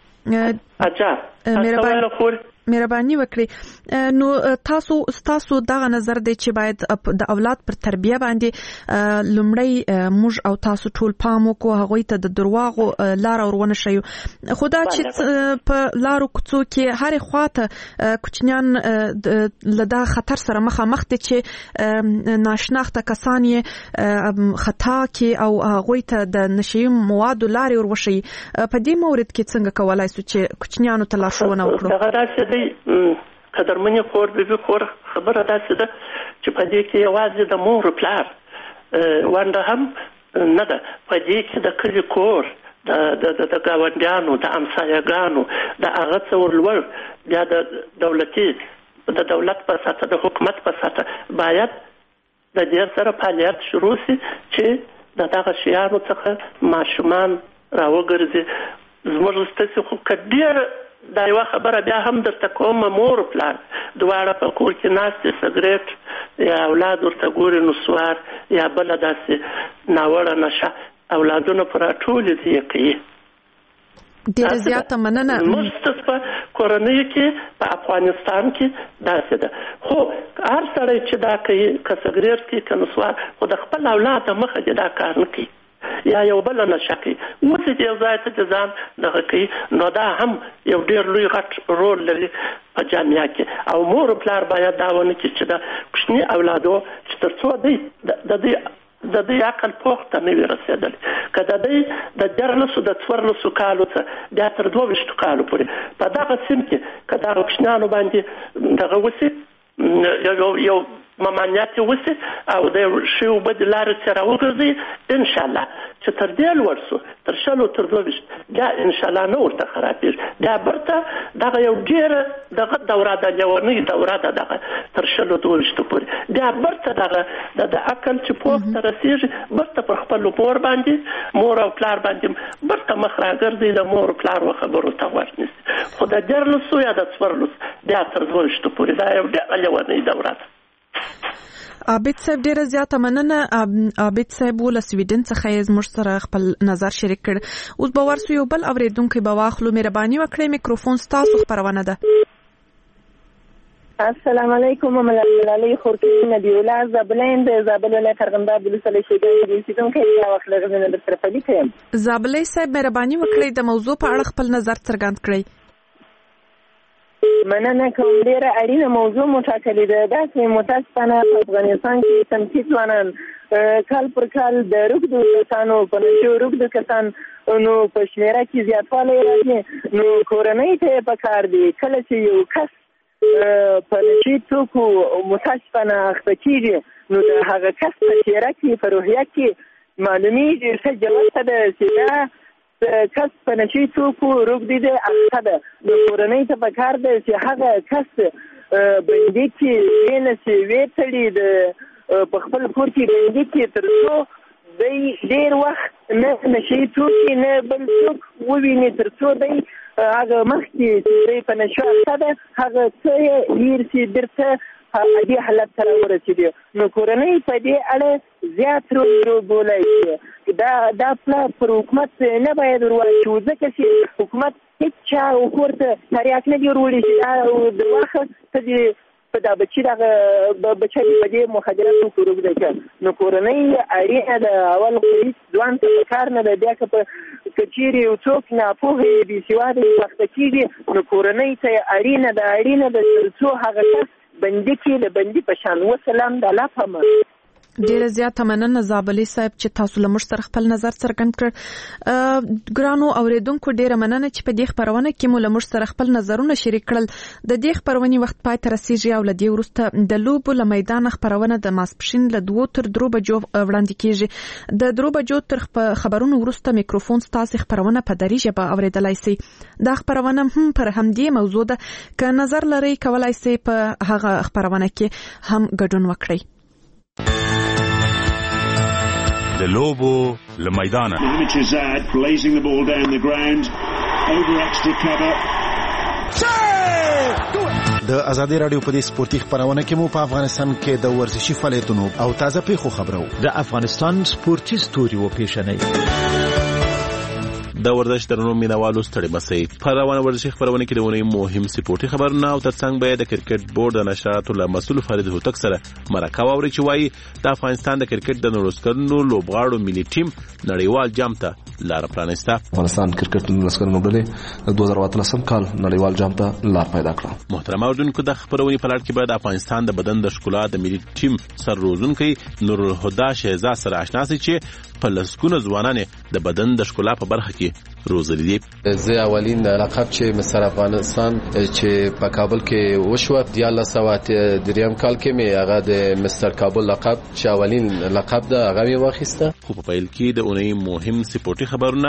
J: مهرباني وکړئ. نو تاسو دغه نظر دی چې باید د اولاد پر تربیه باندې لومړی موږ او تاسو ټول پام وکړو هغوی ته د درواغو لار ورونه شي خو دا چې په لارو کوڅو کې هرې خواته کوچنیان له دا خطر سره مخامخ دي چې ناشناخته کسان یې خطا کې او هغوی ته د نشي موادو لارې وروښي په دې مورد کې څنګه کولای شو چې کوچنیانو ته لارښوونه وکړو؟
T: قدرمنې خور بیبي خور خبره داسې ده چې په دې کې یوازې د مور پلار ونډه هم نه ده په دې کې د کلي کور د ګاونډیانو د امسایهګانو د هغه څه ورلوړ بیا د دولت په ساته د حکومت په ساته باید د دې سره فعالیت شروع شي چې د دغه شیانو څخه ماشومان راوګرځي زموږ ستاسو خو ډېر دا یو خبره بیا هم درته کوم مور پلار دواړه په کور کې ناست سګریټ یا اولاد ورته ګوري نسوار یا بل داسې ناوړه نشه اولادونه پر ټول دي کوي.
J: ډیره زیاته مننه.
T: موږ په کورنۍ کې په افغانستان کې داسې ده، خو هر سړی چې دا کوي که سګریټ کوي که نسوار، خو د خپل اولاد مخه دې دا کار نه کوي یا یو بل نشه کوي، اوس یې یو ځای ته د ځان دغه کوي، نو دا هم یو ډېر لوی غټ رول لري په جامعه کې. او مور و پلار باید دا ونه کړي چې د کوچني اولادو چې تر څو دی د دې عقل پوخ ته نه وي رسېدلی، که د دې د 14 کالو څخه بیا تر 22 کالو پورې په دغه سیم کې که دغه کوچنیانو باندې دغه وسي یو ممانعت وسي او د ښې اوبه د لارې څخه راوګرځي، انشاءالله چې تر دې لوړ سو تر 20 تر 22 بیا انشاءالله نه ورته خرابېږي. بیا برته دغه یو ډېره دغه دوره ده، لیونۍ دوره ده دغه تر 20-22 پورې. بیا برته دغه د عقل چې پوخ ته رسېږي، برته پر خپل مور باندې مور او پلار باندې برته مخ راګرځي، د مور او پلار خبرو ته غوږ نیسي. خو د 14 یا د 14 بیا تر 22 پورې دا یو ډېره لیونۍ دوره ده.
J: عابد صاحب ډیره زیاته مننه. عابد صاحب ول سویډن څخه یې زموږ سره خپل نظر شریک کړ. اوس به ورسو یو بل اوریدونکو به واخلو. مهرباني وکړئ، میکروفون ستاسو خبرونه ده.
U: السلام علیکم. ملالۍ خورکي نبی الله زابلین د زابل ولایت ارغنداب ولسوالۍ شګې اوسیدونکو یې واخله غوښنه د طرفه لیکم.
J: زابلۍ صاحب مهرباني وکړئ د موضوع په اړه خپل نظر څرګند کړئ.
U: مننه کوم. ډېره اړینه موضوع مو ټاکلې ده. داسې متاسفانه په افغانستان کې تمثیل ځوانان کال پر کال د روږدو کسانو په نشو روږدو کسان نو په شمېره کې زیاتوالی راځي، نو کورنۍ ته یې پکار دي کله چې یو کس په نشي توکو متاسفانه اخته کېږي، نو د هغه کس په څېره کې په روحیه کې معلومیږي ښه جلسه ده چې دا کس په نشي توکو روږدي دی اخته ده، نو کورنۍ ته پکار ده چې هغه کس بندي کې وینسي ویتړي په خپل کور کې بندي کې تر څو دی ډېر وخت نه نشي توکي نه بل څوک وویني، تر څو دی هغه مخکې چې دی په نشو اخته ده هغه څه یې هیر شي بیرته دې حالت ته راورسېدي. نو کورنۍ په دې اړه زیات رول لوبولی شي. دا پلار پر حکومت نه باید ورواچوي، ځکه چې حکومت هېڅ چا کور ته تریاک نه دي وروړي چې دا د واخه ته دې په دا بچي دغه بچی په دې مخدراتو کې روږدی کړ. نو کورنۍ اړینه ده. اول خو هېڅ ځوان ته پکار نه ده، بیا که په کچېرې یو څوک ناپوهه یې بېسواده یې وخته کېږي، نو کورنۍ ته اړینه ده تر څو هغه کس بندي کې د بندي په شان. وسلام د الله په امان.
J: ډیره زیاته مننه زابلي صاحب چې تاسو له موږ سره خپل نظر څرګند کړ. ګرانو اوریدونکو ډیره مننه چې په دې خبرونه کې مو له موږ سره خپل نظرونه شریک کړل. د دې خبرونې وخت پای ته رسیږي او له دې وروسته د لوبو له میدان خبرونه د ماسپښین له 2 تر 3 بجو وړاندې کیږي. د 3 بجو تر خبرونو وروسته میکروفون ستاسو خبرونه په دری ژبه اوریدلای شئ. دا خبرونه هم پر همدې موضوع ده، که نظر لرئ کولای شئ په هغه خبرونه کې هم ګډون وکړئ.
V: د لوبو له میدانه
W: د ازادي رادیو په دې سپورتي خبرونه کې مو په افغانستان کې د ورزشي فعالیتونو او تازه پیښو خبرو
G: د افغانستان سپورتي ستوري و پیښنې
X: د ورزش درنو مینوالو ستړي مسئ په روانه ورزشي خبرونه کې د ونې مهم سپورتي خبرونه او ترڅنګ به د کرکټ بورډ د نشراتو له مسؤل فرید هوتک سره مرکه واوري چې وایي د افغانستان د کرکټ د نورسکرنو لوبغاړو ملي ټیم نړیوال جام ته لار پرانسته.
Y: افغانستان کرکټ نورسکرنو ډلې د 2013 کال نړیوال جام ته لار پیدا کړه.
X: محترم اوریدونکو د خبرونې په لړ کې به د افغانستان د بدن د ښکلا د ملي ټیم سر روزونکي نور الهدى شهزاد سره آشنا شي چې په لسګونه ځوانان د بدن د ښکلا په برخه کې روزلي دي.
Z: زه اولین لقب چې مستر افغانستان چې په کابل کې وشو د 1993 کال کې مې هغه د مستر کابل لقب چې اولین لقب ده هغه مې واخیسته.
X: خو په پیل کې د اونۍ مهم سپورتي خبرونه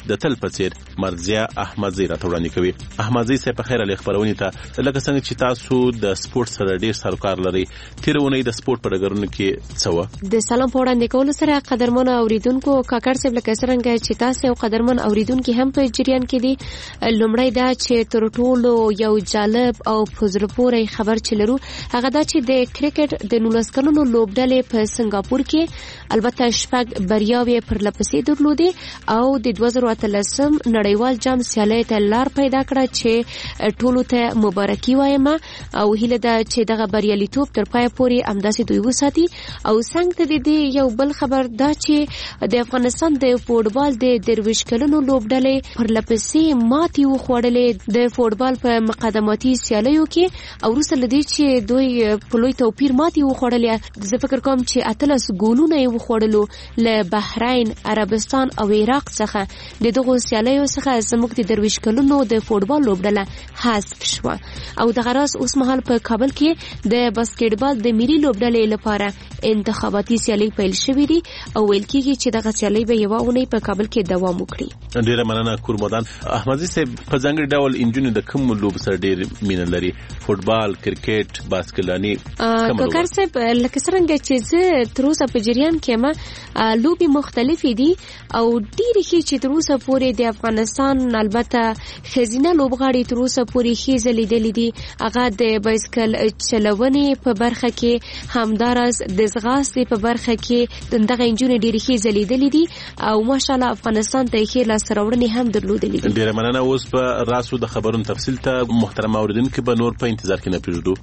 X: د تل په څیر مرزیه احمدزی راته وړاندې کوي. احمدزی صاحب په خیر علي خبرونه ته لکه څنګه چې تاسو د سپورت سره ډیر سروکار لري، تیرونه د سپورت په ډګرونو کې څه
A: د سلام په وړاندې کولو سره قدرمن اوریدونکو کاکړ صاحب لکه څنګه چې تاسو او قدرمن اوریدونکو هم په جریان کې دي. لومړی دا چې تر ټولو یو جالب او پزرپورې خبر چلرو هغه دا چې د کرکټ د 19 کلونو لوبډلې په سنگاپور کې البته شپږ بریاوې پر لپسې درلودې او د 2013 نړیوال جام سیالۍ ته لار پیدا کړه چې ټولو ته مبارکي وایم او هیله ده چې دغه بریالیتوب تر پای پورې همداسې دوی وساتي. او څنګه د دې یو بل خبر دا چې د افغانستان د فوټبال د 23 کلونو لوبډلې پر لپسې ماتي وخوړلې د فوټبال په مقدماتي سیالیو کې او وروسته لدی چې دوی په لوی توپیر ماتي وخوړلې. زه فکر کوم چې 18 ګولونه یې وخوړلو له بحرین، عربستان او عراق څخه. د دغه سیالیو څخه زموږ د 23 کلونو د فوټبال لوبډله حذف شو او د غراس اوس مهال په کابل کې د باسکټبال د ملي لوبډلې لپاره انتخاباتي سیالي پیل شوې دي او ویل کېږي چې دغه سیالي به یو اونۍ په کابل کې دوام وکړي.
X: ډیره مننه کورمدان. احمدزی صاحب په ځانګړي ډول انجونې د کوم لوب سره ډیر مینه لري؟ فوټبال، کرکټ، باسکټبال؟
A: کاکړ صاحب لکه څنګه چې زه تر اوسه په جریان کې ما لوبي مختلفې دي او ډیره چې تر اوسه پورې د افغانستان البته خزینه لوبغاړي تر اوسه پورې خېزه لیدلې دي. هغه د بایسکل چلونې په برخه کې، همدارس د ځغاستې په برخه کې دغه انجونې ډیره خېزه لیدلې دي او ماشاءالله افغانستان ته یې لاس راوړنې هم درلودلې دي.
X: ډیره مننه. اوس په راسو د خبرونو تفصیل ته محترم اوریدونکو به نور په انتظار کې نه پرېږدو.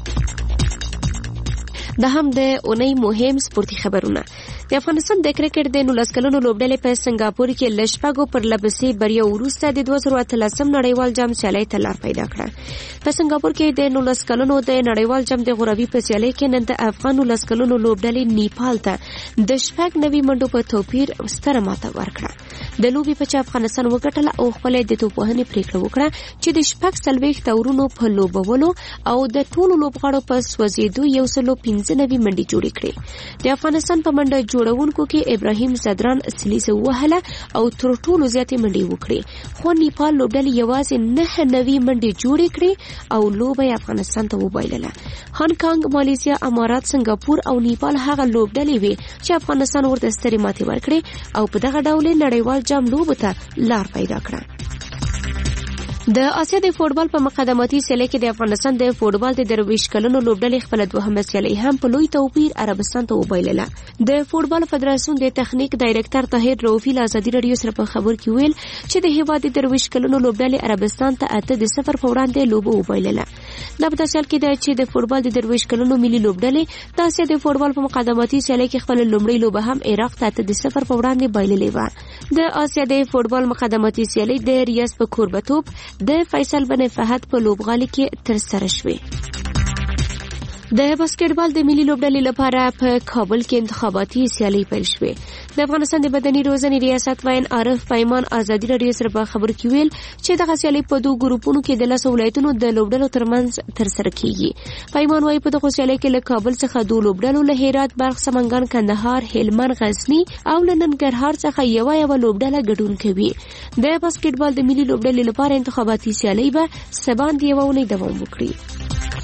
A: دا هم د اونۍ مهم سپورتي خبرونه. د افغانستان د کرکټ د 19 کلونو لوبډلې په سنگاپور کې لشپږو پر لپسې بریا وروسته د 2013 نړیوال جام سیالۍ ته لار پیدا کړه. په سنگاپور کې د 19 کلونو د نړیوال جام د غوروي په سیالۍ کې نن د افغان 19 کلونو لوبډلې نیپال ته د شپږ نوي منډو په توپیر ستره ماته ورکړه. د لوبي په چا افغانستان وګټله او خپل د توپوهنې پریکړه وکړه چې د شپږ سلويخ تورونو په لوبولو او د ټولو لوبغاړو په سوځېدو 115 منډي جوړې کړې. د افغانستان په منډه جوړونکو کې ابراهیم صدران سلیسه وهله او تر ټولو زیاتې منډي وکړې، خو نیپال لوبډلې یوازې 9 منډي جوړې کړې او لوبه افغانستان ته وبایلله. هانګ کانګ، مالیزیا، امارات، سنگاپور او نیپال هغه لوبډلې وي چې افغانستان ورته سترې ماتې ورکړې او په دغه ډول نړیوال جام لوبه ته لار پیدا کړه. د اسیا د فوټبال په مقدماتي سیالۍ کې د افغانستان د فوټبال د 23 کلونو لوبډلې خپل دوهمه سیالۍ هم په لوی توپیر عربستان ته وبایلله. د فوټبال فدراسیون د تخنیک ډایرکټر طاهر روفي له ازادي رادیو سره په خبر کې ویل چې د هیواد د 23 کلونو لوبډلې عربستان ته 8-0 په وړاندې لوبه وبایلله. دا په تاسو کې د چې د فوټبال د 23 کلونو ملي لوبډلې د اسیا د فوټبال په مقدماتي سیالۍ کې خپل لومړی لوبه هم عراق ته 8-0 په وړاندې بایللې و. د اسیا د فوټبال مقدماتي سیالۍ د ریاض په کوربتوب د فیصل بن فهد په لوبغالي کې تر سره شوې. د باسکټبال د ملي لوبډلې لپاره په کابل کې انتخاباتي سیالۍ پیل شوې. د افغانستان د بدني روزنې ریاست وین عارف پیمان ازادي رادیو سره په خبر کې ویل چې دغه سیالۍ په دوه ګروپونو کې د 10 ولایتونو د لوبډلو ترمنځ تر سره کیږي. پیمان وايي په دغه سیالۍ کې له کابل څخه دوه لوبډلو له هرات، بلخ، سمنګان، کندهار، هلمند، غزنی او ننګرهار څخه یو لوبډله ګډون کوي. د باسکټبال د ملي لوبډلې لپاره انتخاباتي سیالۍ به سباند یو ونې دوام وکړي.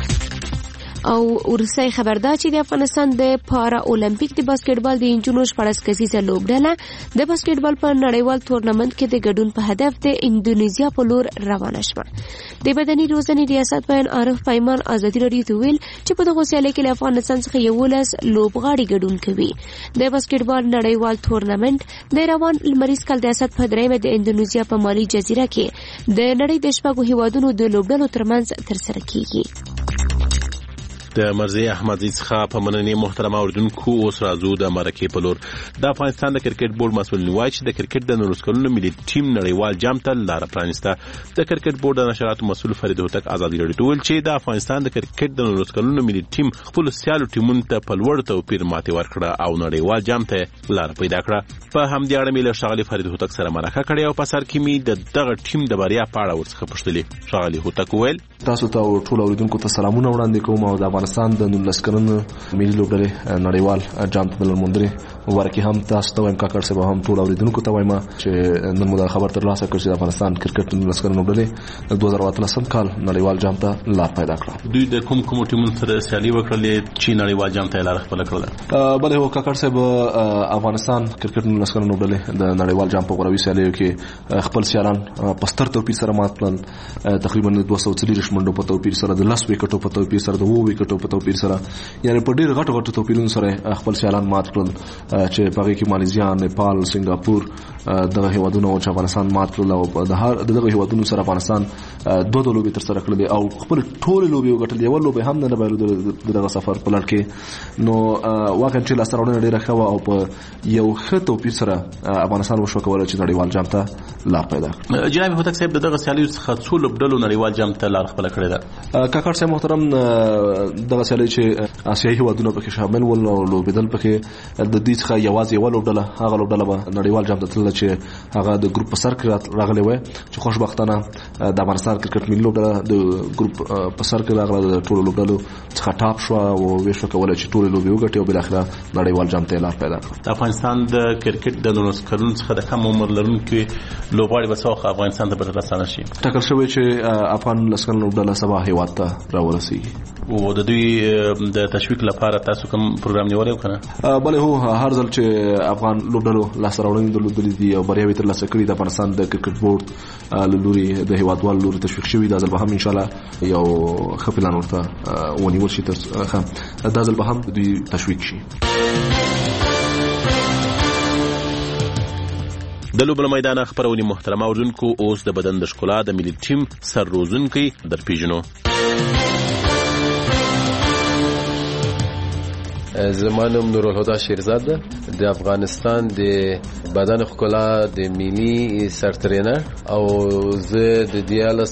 A: او ورسای خبردار چې د افغانستان د پارا اولمپیک د باسکټبال د انجونو 14 کسیزه لوبډله د باسکټبال په نړیوال تورنمنت کې د ګډون په هدف د اندونیزیا په لور روانه شوه. د بدني روزنې ریاست وین عارف پیمان ازادي رادیو ته ویل چې په دغه سیالۍ کې له افغانستان څخه 11 لوبغاړي ګډون کوي. د باسکټبال نړیوال تورنمنت د روان لمریز کال د اسد په درېمه د اندونیزیا په مالی جزیره کې د نړۍ د شپږو هیوادونو د لوبډلو ترمنځ ترسره کیږي.
X: د مرزیه احمدزی څخه په مننې محترم اوریدونکو. اوس راځو د مرکې په لور. د افغانستان د کرکټ بورډ مسؤل وایي چې د کرکټ د 19 کلونو ملي ټیم نړیوال جام ته لار پرانسته. د کرکټ بورډ د نشراتو مسؤل فرید هوتک ازادي رادیو ویل چې د افغانستان د کرکټ د 19 کلونو ملي ټیم خپل سیالو ټیمونو ته په لوړ توپیر ماتې ورکړه او نړیوال جام ته لار پیدا کړه. په همدې اړه مې له شغالي فرید هوتک سره مرکه کړې او په سر کې مې د دغه ټیم د بریا په اړه ورڅخه پوښتلې. شغالي هوتک ویل
Y: تاسو ته ټول اوریدونکو ته سلامونه وړاندې کوم او د افغانستان د 19 کلن ملي لوبډلې نړیوال جام ته لمونډري مبارکي هم تاسو ته وایم کاکړ صاحب هم ټول اوریدونکو ته وایم چې نن موږ خبر ترلاسه کړ چې د افغانستان کرکټ 19 کلن لوبډلې 2018 کال نړیوال جام ته لار پیدا کړه. دوی د کوم ټیمونو سره سیالي وکړلې چې نړیوال جام ته لار خپل کړل؟ بله هو کاکړ صاحب افغانستان کرکټ 19 کلن لوبډلې د نړیوال جام په غوړوي سیالیو کې خپل سیالان په ستر توپیر سره مات کړل. تقریبا 240 منډو په توپیر سره د 10 وکټو په توپیر سره د 2 وکټو په توپیر سره یعنی په ډیر غټو توپیرونو سره خپل سیالان مات کړل چې په هغه کې ماليزیا، نیپال، سنگاپور دغه هیوادونو او افغانستان مات کړل او د دغه هیوادونو سره افغانستان دوه لوبي تر سره کړل او خپل ټول لوبي وګټل. یو لوبي هم نه بایلود دغه سفر په لړ کې نو واقعا چې لاسرونه ډیره ښه او په یو ښه توپیر سره افغانستان وشو کولای چې نړیوال جام ته لار پیدا کړي. جناب هوتک صاحب دغه سیالیو څخه څو لوبډلو نړیوال جام ته لار خپل کړی ده؟ کاکړ صاحب محترم دغه سیالي چې آسیایي هیوادونه پکې شامل ول او لوبېدل پکې د دې څخه یوازې یو لوبډله هغه لوبډله به نړیوال جام ته تلله چې هغه د ګروپ په سر کې راغلی وای چې خوشبختانه د افغانستان کرکټ ملي لوبډله د ګروپ په سر کې راغله د ټولو لوبډلو څخه ټاپ شو او ویشو کولای چې ټول لوبي وګټي او بل اخره نړیوال جام ته لار پیدا کړه. د افغانستان د کرکټ د 19 کلن څخه د کم عمر لرونکو لوبغاړي بسوخه افغانستان ته برسانه شي. ټاکل شوی چې افغان لسکن لوبډله سبا هیواد ته راورسیږي او د دوی د تشویق لپاره تاسو کوم پروګرام نیولای کنه؟ بله هو هر ځل چې افغان لوبډلو لاسراوړنې درلودلې دي او بریاوي ترلاسه کړي د افغانستان د کرکټ بورډ له لوري د هیوادوالو لوري تشویق شوی دا ځل به هم ان شاء الله یو ښه پلان ورته ونیول شي دا ځل به هم دوی تشویق شي. د لوبل میدان خبرونی محترم اوردونکو اوس د بدن د ښکلا د ملي ټیم سر روزونکي در پیژنو.
Z: زمانم نورالهدى شیرزاد د افغانستان د بدن ښکلا د ملي سر ټرینر او زه د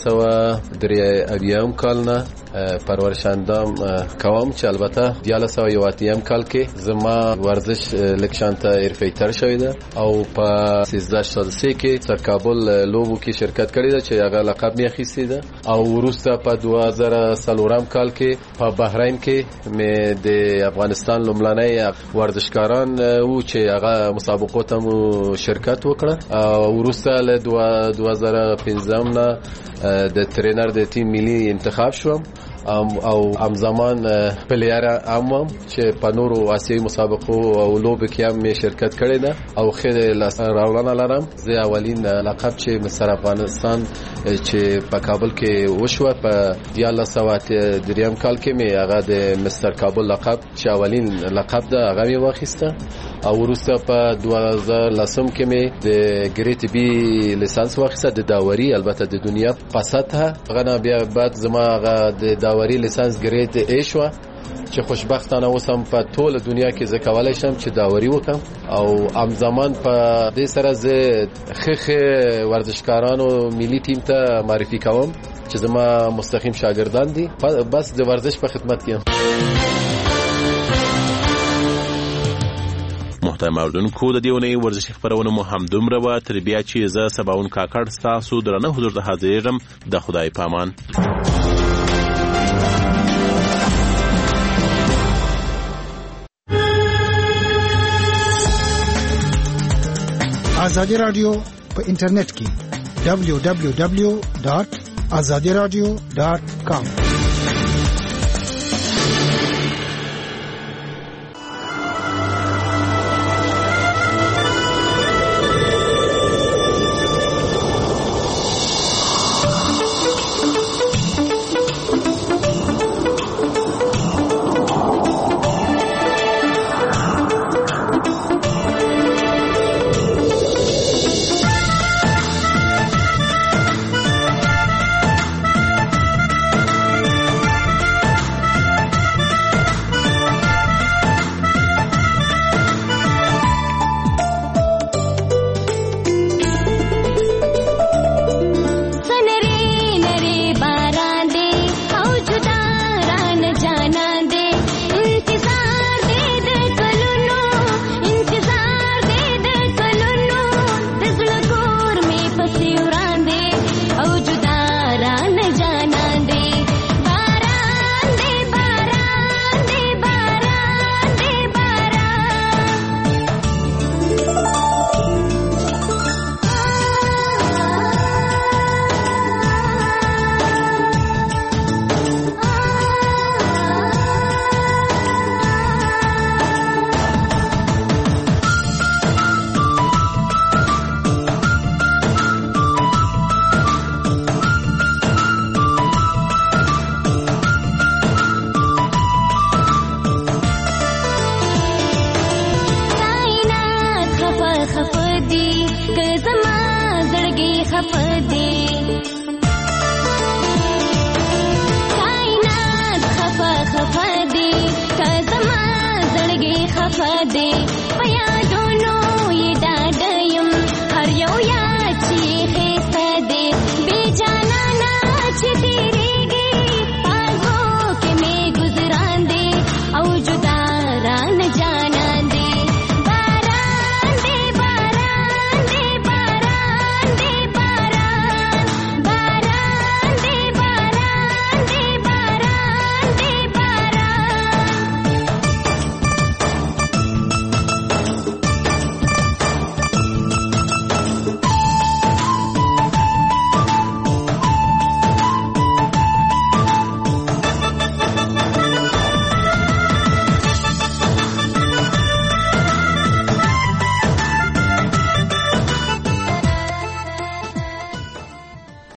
Z: 1983 کال نه پرورش اندام کوم چې البته 1981 کال کې زما ورزش لکشانته حرفه‌ای تر شوی ده او په 1383 کې سر کابل لوبو کې شرکت کړی ده چې هغه لقب می اخیستی ده او وروسته په 2003 کال کې په بحرین کې مې د افغانستان لومړنی ورزشکاران او چې هغه مسابقو ته شرکت وکړه او وروسته له 2015 نه د ټرینر د تیم ملي انتخاب شوم او همزمان پلیر هم چې په نورو آسیایي مسابقو او لوبو کې هم شرکت کړی ده او خیر راوړنه لرم. زه اولین لقب چې مستر افغانستان چې په کابل کې وشو په 1903 کال کې مې هغه د مستر کابل لقب چې اولین لقب ده هغه مې واخیسته او وروسته په 2010 کې مې د ګریټ بی لیسانس واخیسته د داوري البته د دنیا په سطح غنا بیا بعد زما هغه د داوري لیسانس ګریټ ای شو چې خوشبختانه اوسم په ټول دنیا کې زه کولای شم چې داوري وکم او همزمان په دې سره زه خخ ورزشکارانو ملي ټیم ته معرفي کوم چې زما مستقیم شاګردان دي بس د ورزش په خدمت کې.
X: محترم اوردونکو د دیونې ورزشي خبرونه مو هم دومره و تر بیا چې زه سباون کاکړ ستاسو درنه حضور ته حاضرېږم د خدای پامان.
C: آزادی رادیو په انټرنیټ کې www.azadiradio.com